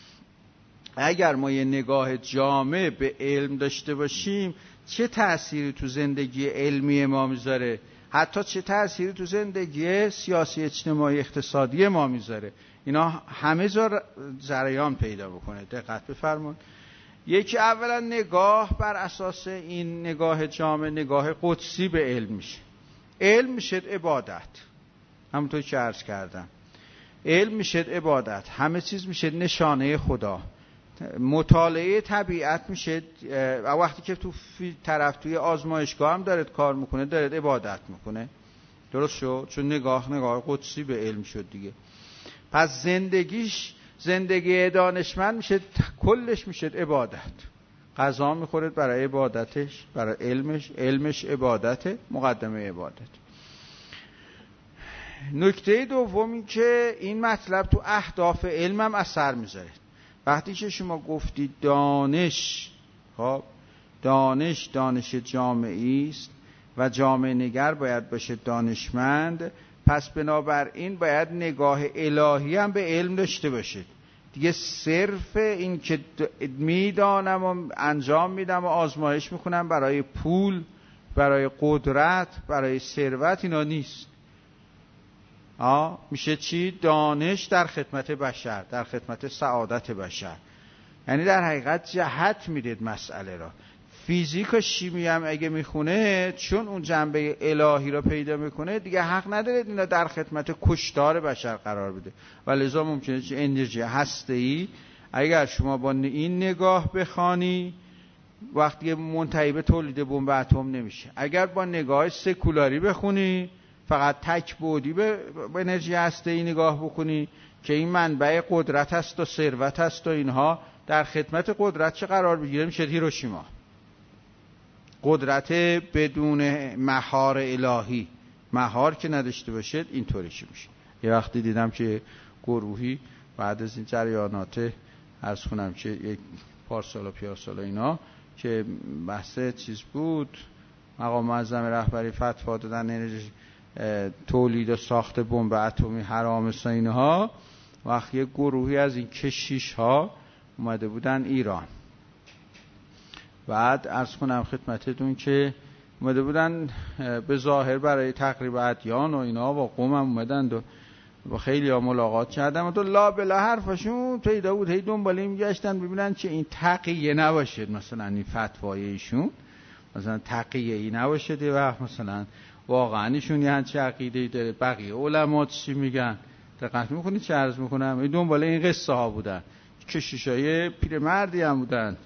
اگر ما یه نگاه جامع به علم داشته باشیم چه تأثیری تو زندگی علمی ما میذاره؟ حتی چه تأثیری تو زندگی سیاسی اجتماعی اقتصادی ما میذاره. اینا همه جا جریان پیدا بکنه. دقت بفرمایید. یکی اولا نگاه بر اساس این نگاه جامع، نگاه قدسی به علم میشه. علم میشه عبادت، همونطور که عرض کردم. علم میشه عبادت، همه چیز میشه نشانه خدا. مطالعه طبیعت میشه، وقتی که تو طرف توی آزمایشگاه هم دارد کار میکنه دارد عبادت میکنه. درست شد؟ چون نگاه نگاه قدسی به علم شد دیگه. پس زندگیش زندگی دانشمند میشه کلش میشه عبادت. غذا میخورد برای عبادتش، برای علمش، علمش عبادته، مقدمه عبادت. نکته دومی که این مطلب تو اهداف علم هم اثر میذاره. وقتی که شما گفتید دانش، خب دانش دانش جامعی است و جامعه نگر باید باشه دانشمند، پس بنابراین باید نگاه الهی هم به علم داشته باشید. دیگه صرف این که میدانم و انجام میدم و آزمایش میکنم برای پول، برای قدرت، برای ثروت، اینا نیست. آه میشه چی؟ دانش در خدمت بشر، در خدمت سعادت بشر. یعنی در حقیقت جهت میدید مسئله را. فیزیک و شیمی هم اگه میخونه، چون اون جنبه الهی را پیدا میکنه، دیگه حق نداره اینا در خدمت کشتار بشر قرار بده. و لذا ممکنه چه انرژی هسته‌ای اگر شما با این نگاه بخوانی، وقتی منتهی به تولید بمب اتم نمیشه. اگر با نگاه سکولاری بخونی، فقط تک بعدی به انرژی هسته‌ای نگاه بکنی که این منبع قدرت است و ثروت است و اینها، در خدمت قدرت چه قرار بگیره؟ میشه هیروشیما. قدرت بدون مهار الهی، مهار که نداشته باشد اینطوری چی میشه. یه وقتی دیدم که گروهی بعد از این جریانات عرض کنم که یک پارسال و پیارسال اینا که بحث چیز بود، مقام معظم رهبری فتوا دادن انرژی تولید و ساخت بمب اتمی حرام است اینها، وقتی یک گروهی از این کشیش ها اومده بودن ایران، بعد عرض کنم خدمتتون که اومده بودن به ظاهر برای تقریب ادیان و اینا با قوم هم اومدن و با خیلی ها ملاقات کردن و تو لا بلا حرفشون پیدا بود، هی دنباله میگشتن ببینن که این تقیه نباشه، مثلا این فتوای ایشون مثلا تقیه ای نباشه دی وقت مثلا واقعا ایشون یه همچه عقیده‌ای داره، بقیه علما چی میگن. دقت میکنید چه عرض میکنم؟ این دنباله این قصه ها بودن، کشیشای پیرمردی هم بودن.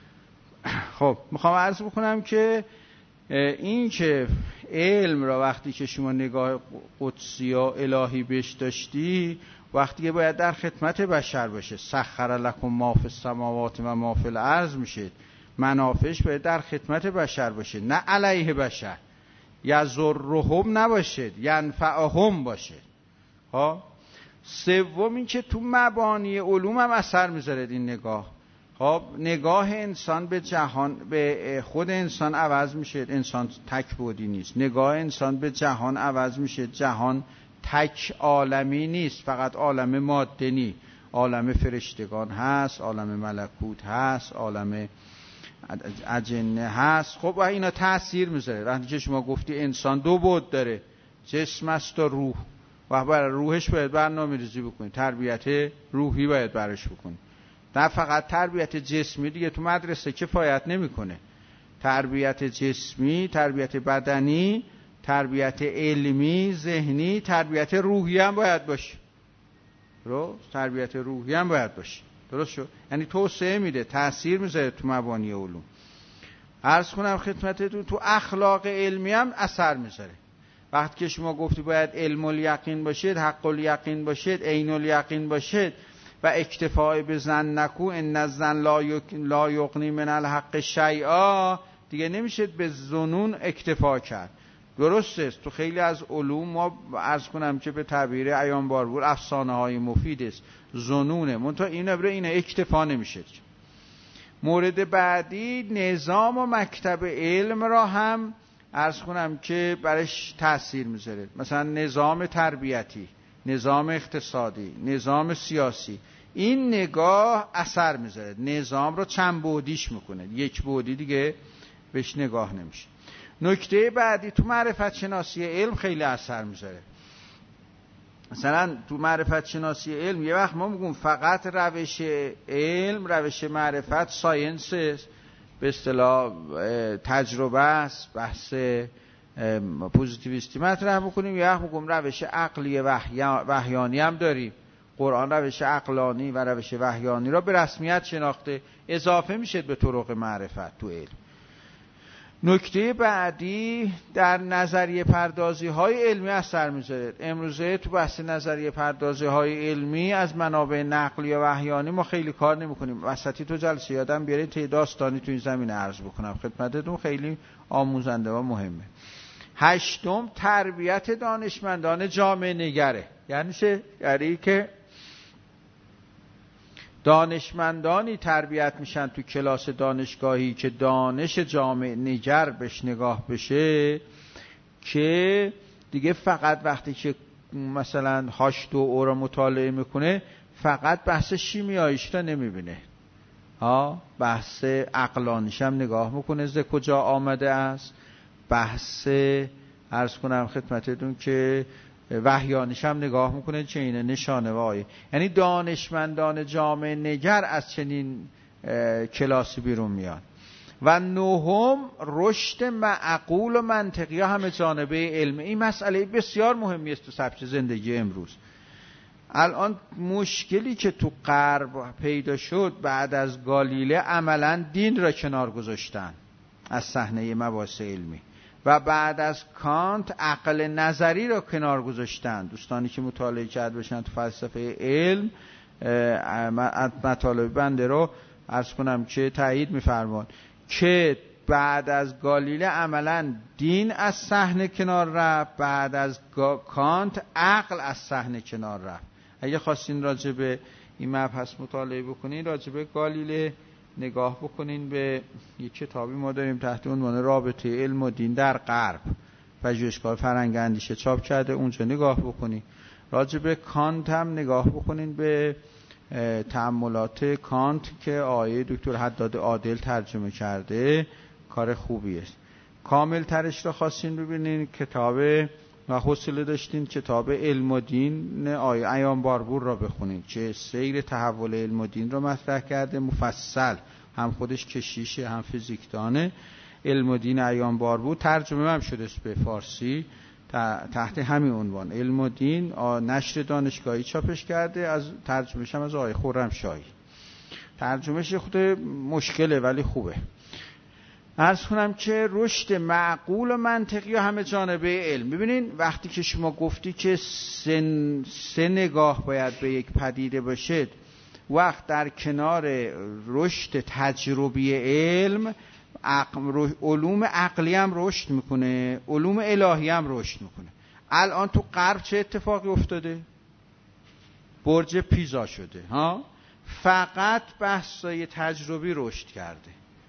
خب میخوام عرض بکنم که این که علم را وقتی که شما نگاه قدسی یا الهی بهش داشتی، وقتی که باید در خدمت بشر باشه، سخر لکم ما فی السماوات و ما فی الارض میشه، منافعش باید در خدمت بشر باشه، نه علیه بشر. یضرهم نباشه، ینفعهم باشه. ها سوم این که تو مبانی علوم هم اثر میذاره این نگاه. خب نگاه انسان به جهان، به خود انسان عوض میشه، انسان تک بعدی نیست. نگاه انسان به جهان عوض میشه، جهان تک عالمی نیست، فقط عالم ماده نی، عالم فرشتگان هست، عالم ملکوت هست، عالم اجنه هست. خب و اینا تأثیر میذاره. وقتی که شما گفتی انسان دو بعد داره، جسم است و روح، و برای روحش باید برنامه‌ریزی بکنی، تربیت روحی باید براش بکنی. نه فقط تربیت جسمی دیگه تو مدرسه کفایت نمیکنه. تربیت جسمی، تربیت بدنی، تربیت علمی، ذهنی، تربیت روحی هم باید باشه. درست؟ تربیت روحی هم باید باشه. درست شد؟ یعنی توسعه میده، تأثیر میذاره تو مبانی علوم. عرض کنم خدمتتون تو اخلاق علمی هم اثر میذاره. وقتی که شما گفتی باید علم الیقین باشید، حق الیقین باشید، عین الیقین باشید و اکتفاء به ظن نکو، ان الظن لا یغنی من الحق شیئا، دیگه نمیشه به ظنون اکتفا کرد. درست است تو خیلی از علوم ما عرض کنم که به تعبیر عیان باربور افسانه های مفید است، ظنونه، منتها این ابره اینه اکتفا نمیشه. مورد بعدی نظام و مکتب علم را هم عرض کنم که برش تأثیر میذاره. مثلا نظام تربیتی، نظام اقتصادی، نظام سیاسی، این نگاه اثر میذاره، نظام رو چند بعدیش میکنه. یک بعدی دیگه بهش نگاه نمیشه. نکته بعدی تو معرفت شناسی علم خیلی اثر میذاره. مثلا تو معرفت شناسی علم یه وقت ما میگیم فقط روش علم، روش معرفت ساینس به اصطلاح تجربه است، بحث پوزیتیویستی مطرح بکنیم، یه وقت میگیم روش عقلی وحیانی هم داریم. قرآن روش عقلانی و روش وحیانی را به رسمیت شناخته، اضافه میشه به طرق معرفت تو علم. نکته بعدی در نظریه پردازی های علمی اثر میذاره. امروزه تو بحث نظریه پردازی های علمی از منابع نقلی و وحیانی ما خیلی کار نمیکنیم. وسطی تو جلسه یادم بیارید ته داستانی تو این زمینه عرض بکنم خدمتتون، خیلی آموزنده و مهمه. هشتم تربیت دانشمندان جامعه نگره. یعنی چه؟ یعنی که دانشمندانی تربیت میشن تو کلاس دانشگاهی که دانش جامعه نگر بهش نگاه بشه، که دیگه فقط وقتی که مثلا هاش دو او رو مطالعه میکنه فقط بحث شیمیاییش رو نمیبینه، ها بحث عقلانیش هم نگاه میکنه، ز کجا آمده است، بحث عرض کنم خدمتتون که وحیانیش هم نگاه میکنه، چه اینه نشانه و آیه. یعنی دانشمندان جامعه نگر از چنین کلاسی بیرون میان. و نهم رشد معقول و منطقی همه جانبه علم. این مسئله بسیار مهمی است تو سبک زندگی امروز. الان مشکلی که تو غرب پیدا شد بعد از گالیله، عملا دین را کنار گذاشتن از صحنه مباحث علمی، و بعد از کانت عقل نظری را کنار گذاشتن. دوستانی که مطالعه کرد باشن تو فلسفه علم مطالب بنده رو عرض کنم که تایید می‌فرمان که بعد از گالیله عملا دین از صحنه کنار رفت، بعد از کانت عقل از صحنه کنار رفت. اگه خواستین راجع به این مبحث مطالعه بکنین، راجع به گالیله نگاه بکنین به یک کتابی ما داریم تحت عنوان رابطه علم و دین در غرب، پژوهشگاه فرهنگ اندیشه چاپ کرده، اونجا نگاه بکنین. راجع به کانت هم نگاه بکنین به تأملات کانت که آقای دکتر حداد عادل ترجمه کرده، کار خوبی است. کامل ترش رو خواستین ببینین کتاب و حوصله داشتین کتاب علم و دین آقای عیان باربور را بخونین که سیر تحول علم و دین را مطرح کرده مفصل، هم خودش کشیشه هم فیزیکدانه. علم و دین عیان باربور ترجمه هم شده به فارسی تحت همین عنوان علم و دین، نشر دانشگاهی چاپش کرده، از ترجمهش هم از آقای خرمشاهی. ترجمهش خود مشکله ولی خوبه. عرض کنم که رشد معقول و منطقی و همه جانبه علم. ببینین وقتی که شما گفتی که سن سه نگاه باید به یک پدیده باشد، وقت در کنار رشد تجربی علم عقل، علوم عقلی هم رشد میکنه، علوم الهی هم رشد میکنه. الان تو غرب چه اتفاقی افتاده؟ برج پیزا شده ها، فقط بحثای تجربی رشد کرده،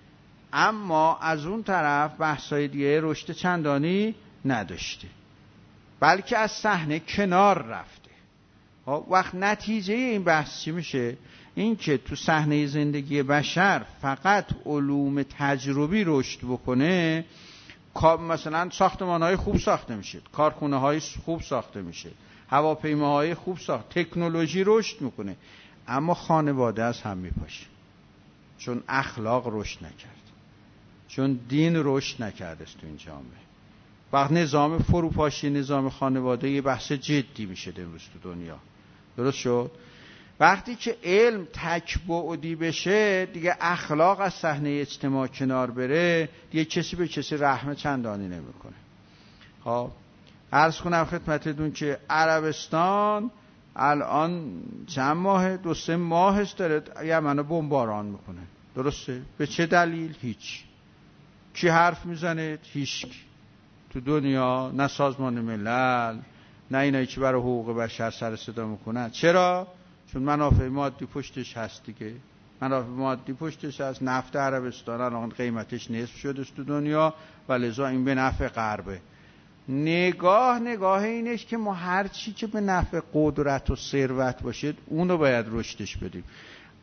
اما از اون طرف بحثای دیگه رشد چندانی نداشته، بلکه از صحنه کنار رفته. وقت نتیجه این بحث چی میشه؟ این که تو صحنه زندگی بشر فقط علوم تجربی رشد بکنه، مثلا ساختمان‌های خوب ساخته میشه، کارخونه‌های خوب ساخته میشه، هواپیماهای خوب ساخت، تکنولوژی رشد میکنه، اما خانواده از هم میپاشه، چون اخلاق رشد نکرد، چون دین رشد نکرده است تو این جامعه. وقت نظام فروپاشی نظام خانواده یه بحث جدی میشه امروز تو دنیا. درست شد؟ وقتی که علم تک‌بعدی بشه، دیگه اخلاق از صحنه اجتماع کنار بره، دیگه کسی به کسی رحم چندانی نمیکنه. خب عرض کنم خدمتتون که عربستان الان چند ماه دو سه ماه است داره یمن رو بمباران میکنه. درسته؟ به چه دلیل؟ هیچ. کی حرف میزنه؟ هیچ. تو دنیا نه سازمان ملل نه اینایی که برای حقوق بشر سر صدا میکنن. چرا؟ چون منافع مادی پشتش هست دیگه. منافع مادی پشتش هست. نفت عربستان الان قیمتش نصف شده تو دنیا و لذا این به نفع غربه. نگاه نگاه اینش که ما هر چی که به نفع قدرت و ثروت باشه اونو باید رشدش بدیم.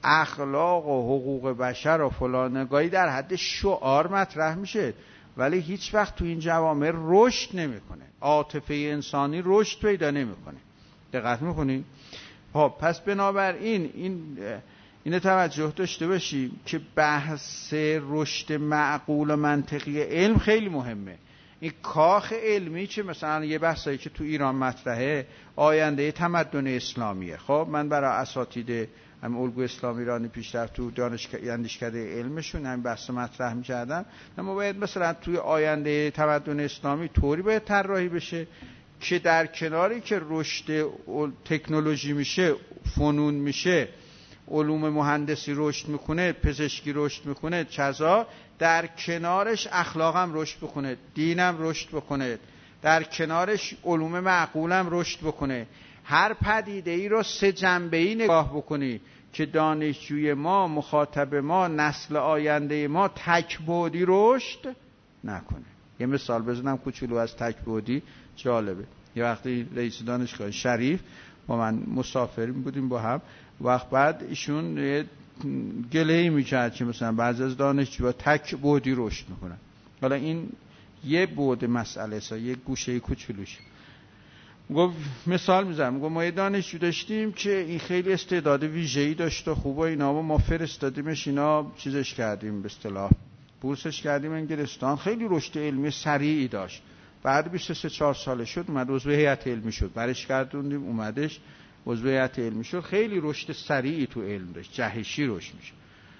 اخلاق و حقوق بشر و فلان گاهی در حد شعار مطرح میشه، ولی هیچ وقت تو این جوامع رشد نمیکنه، عاطفه انسانی رشد پیدا نمیکنه. دقت میکنید؟ خب پس بنابراین این اینو توجه داشته باشیم که بحث رشد معقول و منطقی علم خیلی مهمه. این کاخ علمی که مثلا یه بحثایی که تو ایران مطرحه، آینده تمدن اسلامیه. خب من برای اساتید هم الگوی اسلام ایرانی پیشرفت تو دانشکده اندیشکده علمشون هم بحث مطرح می‌کردم، اما باید مثلا توی آینده تمدن اسلامی طوری باید طراحی بشه که در کناری که رشد تکنولوژی میشه، فنون میشه، علوم مهندسی رشد میکنه، پزشکی رشد میکنه، چزا در کنارش اخلاقم رشد بکنه، دینم رشد بکنه، در کنارش علوم معقولم رشد بکنه. هر پدیده ای رو سه جنبه‌ای نگاه بکنی که دانشجوی ما، مخاطب ما، نسل آینده ما تک‌بعدی رشد نکنه. یه مثال بزنم کوچولو از تک‌بعدی جالبه. یه وقتی رئیس دانشگاه شریف با من مسافریم بودیم با هم، وقت بعد ایشون گله‌ای می‌کرد که مثلا بعضی از دانشجوها تک‌بعدی رشد میکنن. حالا این یه بعد مسئله است، یه گوشه کوچولوش. گفت مثال میزنم، گفت ما یه دانشجو داشتیم که این خیلی استعداد ویژه‌ای داشت و خوبه اینا، و ما فرستادیمش، اینا چیزش کردیم، به اصطلاح بورسش کردیم انگلستان. خیلی رشد علمی سریعی داشت. بعد بیست و سه چهار ساله شد، اومد عضو هیئت علمی شد، برش گردوندیم، اومدش عضو هیئت علمی شد. خیلی رشد سریعی تو علم داشت، جهشی رشد میشه.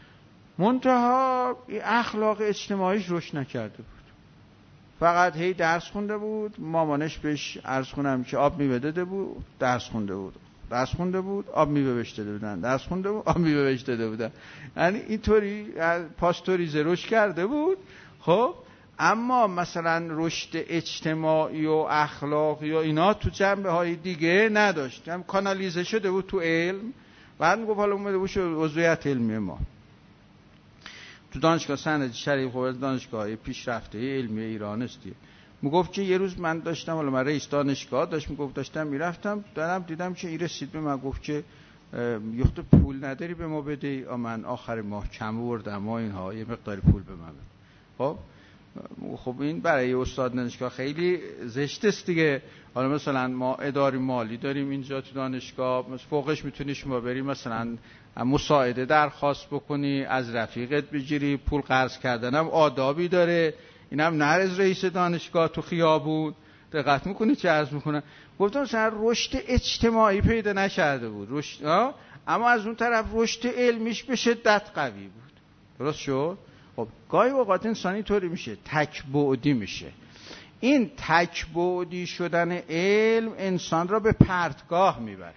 منتها اخلاق اجتماعیش رشد نکرده بود، فقط هی درس خونده بود. مامانش بهش عرض کنم که آب میوه داده بود، درس خونده بود، درس خونده بود، آب میوه بهش داده بودن، درس خونده بود، آب میوه بهش داده بودن. یعنی اینطوری پاستوریزه رشد کرده بود. خب اما مثلا رشد اجتماعی و اخلاقی یا اینا تو جنبه های دیگه نداشت، هم کانالیزه شده بود تو علم. بعد میگفت حالا اومده بود شد عضو هیئت علمی ما تو دانشگاه سند شریف، خب دانشگاه پیشرفته علمی ایران است. میگفت که یه روز من داشتم، حالا من رئیس دانشگاه داشت، میگفت داشتم میرفتم، دارم دیدم که این رسید به من، گفت که یخت پول نداری به ما بدی؟ من آخر ماه کم آوردم، ما اینها یه مقداری پول به من بده. خب خب این برای استاد دانشگاه خیلی زشت است دیگه. حالا مثلا ما اداره مالی داریم اینجا تو دانشگاه، مثلا فوقش میتونی شما بری مثلا مساعده درخواست بکنی، از رفیقت بگیری، پول قرض کردن هم آدابی داره. اینم نه از رئیس دانشگاه تو خیابون. دقت میکنی چه عرض میکنن؟ گفتم مثلا رشد اجتماعی پیدا نکرده بود، رشد، اما از اون طرف رشد علمیش به شدت قوی بود. درست شد؟ خب گاهی اوقات انسانی طوری میشه، تک‌بعدی میشه. این تک‌بعدی شدن علم انسان را به پرتگاه میبره.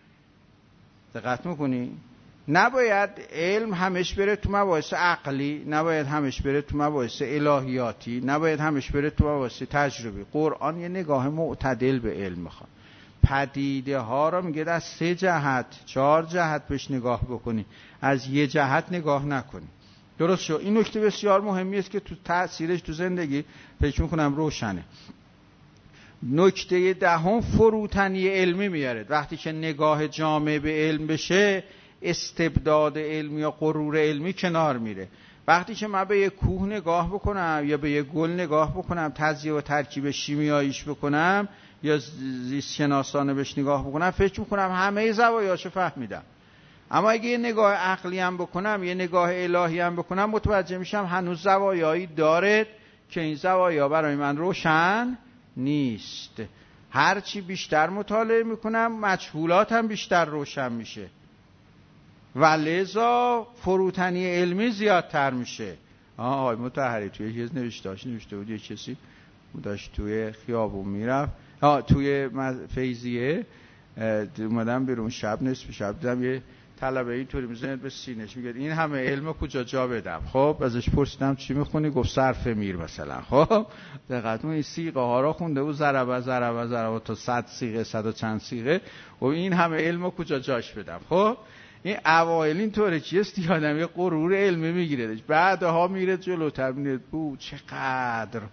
دقت میکنی؟ نباید علم همش بره تو مباحث عقلی، نباید همش بره تو مباحث الهیاتی، نباید همش بره تو مباحث تجربی. قرآن یه نگاه معتدل به علم میخواد. پدیده ها را میگه از سه جهت، چهار جهت بهش نگاه بکنی، از یه جهت نگاه نکنی. درست شو. این نکته بسیار مهمی است که تو تأثیرش تو زندگی فکر میکنم روشنه. نکته دهم فروتنی علمی میاره. وقتی که نگاه جامع به علم بشه، استبداد علمی یا غرور علمی کنار میره. وقتی که من به یک کوه نگاه بکنم یا به یک گل نگاه بکنم، تزیه و ترکیب شیمیاییش بکنم یا زیست شناسانه بهش نگاه بکنم، فکر میکنم همه زوایاشو فهمیدم. اما اگه یه نگاه عقلی هم بکنم، یه نگاه الهی هم بکنم، متوجه میشم هنوز زوایایی داره که این زوایا برای من روشن نیست. هرچی بیشتر مطالعه میکنم، مجهولات هم بیشتر روشن میشه و لذا فروتنی علمی زیادتر میشه. آه آقای مطهری توی یه چیز نوشتاش نوشته بود، یه کسی داشت توی خیابون میرفت، آه توی فیضیه اومدم بیرون شب، نصف شب دیدم یه طلبه اینطوری میزنه به سینه‌اش، میگه این همه علم کجا جا بدم؟ خب ازش پرسیدم چی میخونی؟ گفت صرف میر مثلا. خب دقیقاً این سیغه ها را خونده و ضربه ضربه ضربه تا صد سیغه، صد و چند سیغه، و این همه علم کجا جاش بدم؟ خب این اوایل اینطوره چیست، یادم یه غرور علمی میگیره، بعدها میره جلوتر میره بو چقدر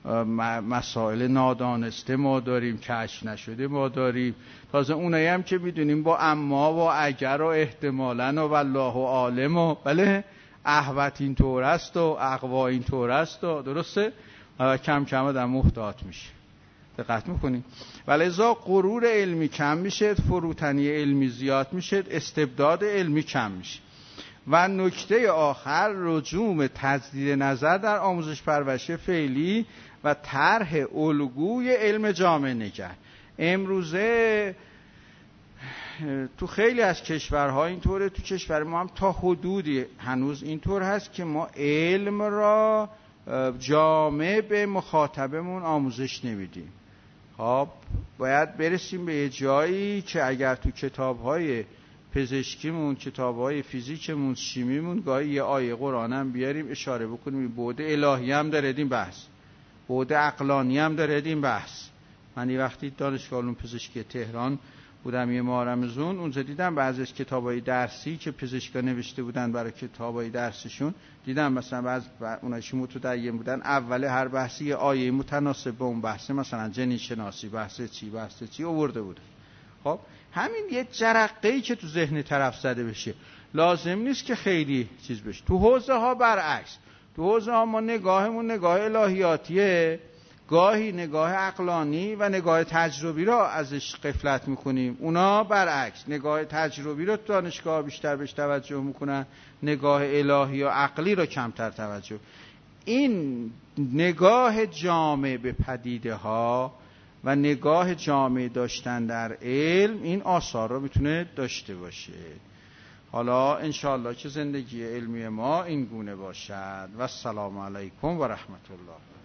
مسائل نادانسته ما داریم، کشف نشده ما داریم، تازه اونایی هم که میدونیم با اما و اگر و احتمالاً و والله عالم و بله احوت این طور است و اقوا این طور است و درسته و کم کم در محتاط میشه. دقت میکنیم. ولذا غرور علمی کم میشه، فروتنی علمی زیاد میشه، استبداد علمی کم میشه. و نکته آخر رجوع تجدید نظر در آموزش پرورش فعلی و طرح الگوی علم جامعه نگر. امروزه تو خیلی از کشورها اینطوره، تو کشور ما هم تا حدودی هنوز اینطور هست که ما علم را جامع به مخاطبمون آموزش نمیدیم. خب باید برسیم به یه جایی که اگر تو کتاب‌های پزشکیمون، کتاب‌های فیزیکمون، شیمیمون گاهی یه آیه قرآن هم بیاریم اشاره بکنیم بعد الهی هم داره این بحث، بعد عقلانی هم داره این بحث. من یه وقتی دانشگاه علوم پزشکی تهران بودم یه ماه رمضان، اونجا دیدم بعضی از کتابای درسی که پزشکا نوشته بودن برای کتابای درسشون، دیدم مثلا بعضی اونایشون متدین بودن اول هر بحثی یه آیه متناسب با اون بحث، مثلا جنین شناسی بحث چی بحث چی آورده بود. خب همین یه جرقه‌ای که تو ذهن طرف زده بشه لازم نیست که خیلی چیز بشه. تو حوزه ها برعکس، تو حوزه ها ما نگاهمون نگاه الهیاتیه، گاهی نگاه عقلانی و نگاه تجربی را ازش غفلت میکنیم. اونا برعکس نگاه تجربی رو دانشگاه بیشتر بهش توجه میکنن، نگاه الهی و عقلی رو کمتر توجه. این نگاه جامع به پدیده ها و نگاه جامع داشتن در علم این آثار رو میتونه داشته باشه. حالا انشاءالله که زندگی علمی ما این گونه باشد و السلام علیکم و رحمت الله.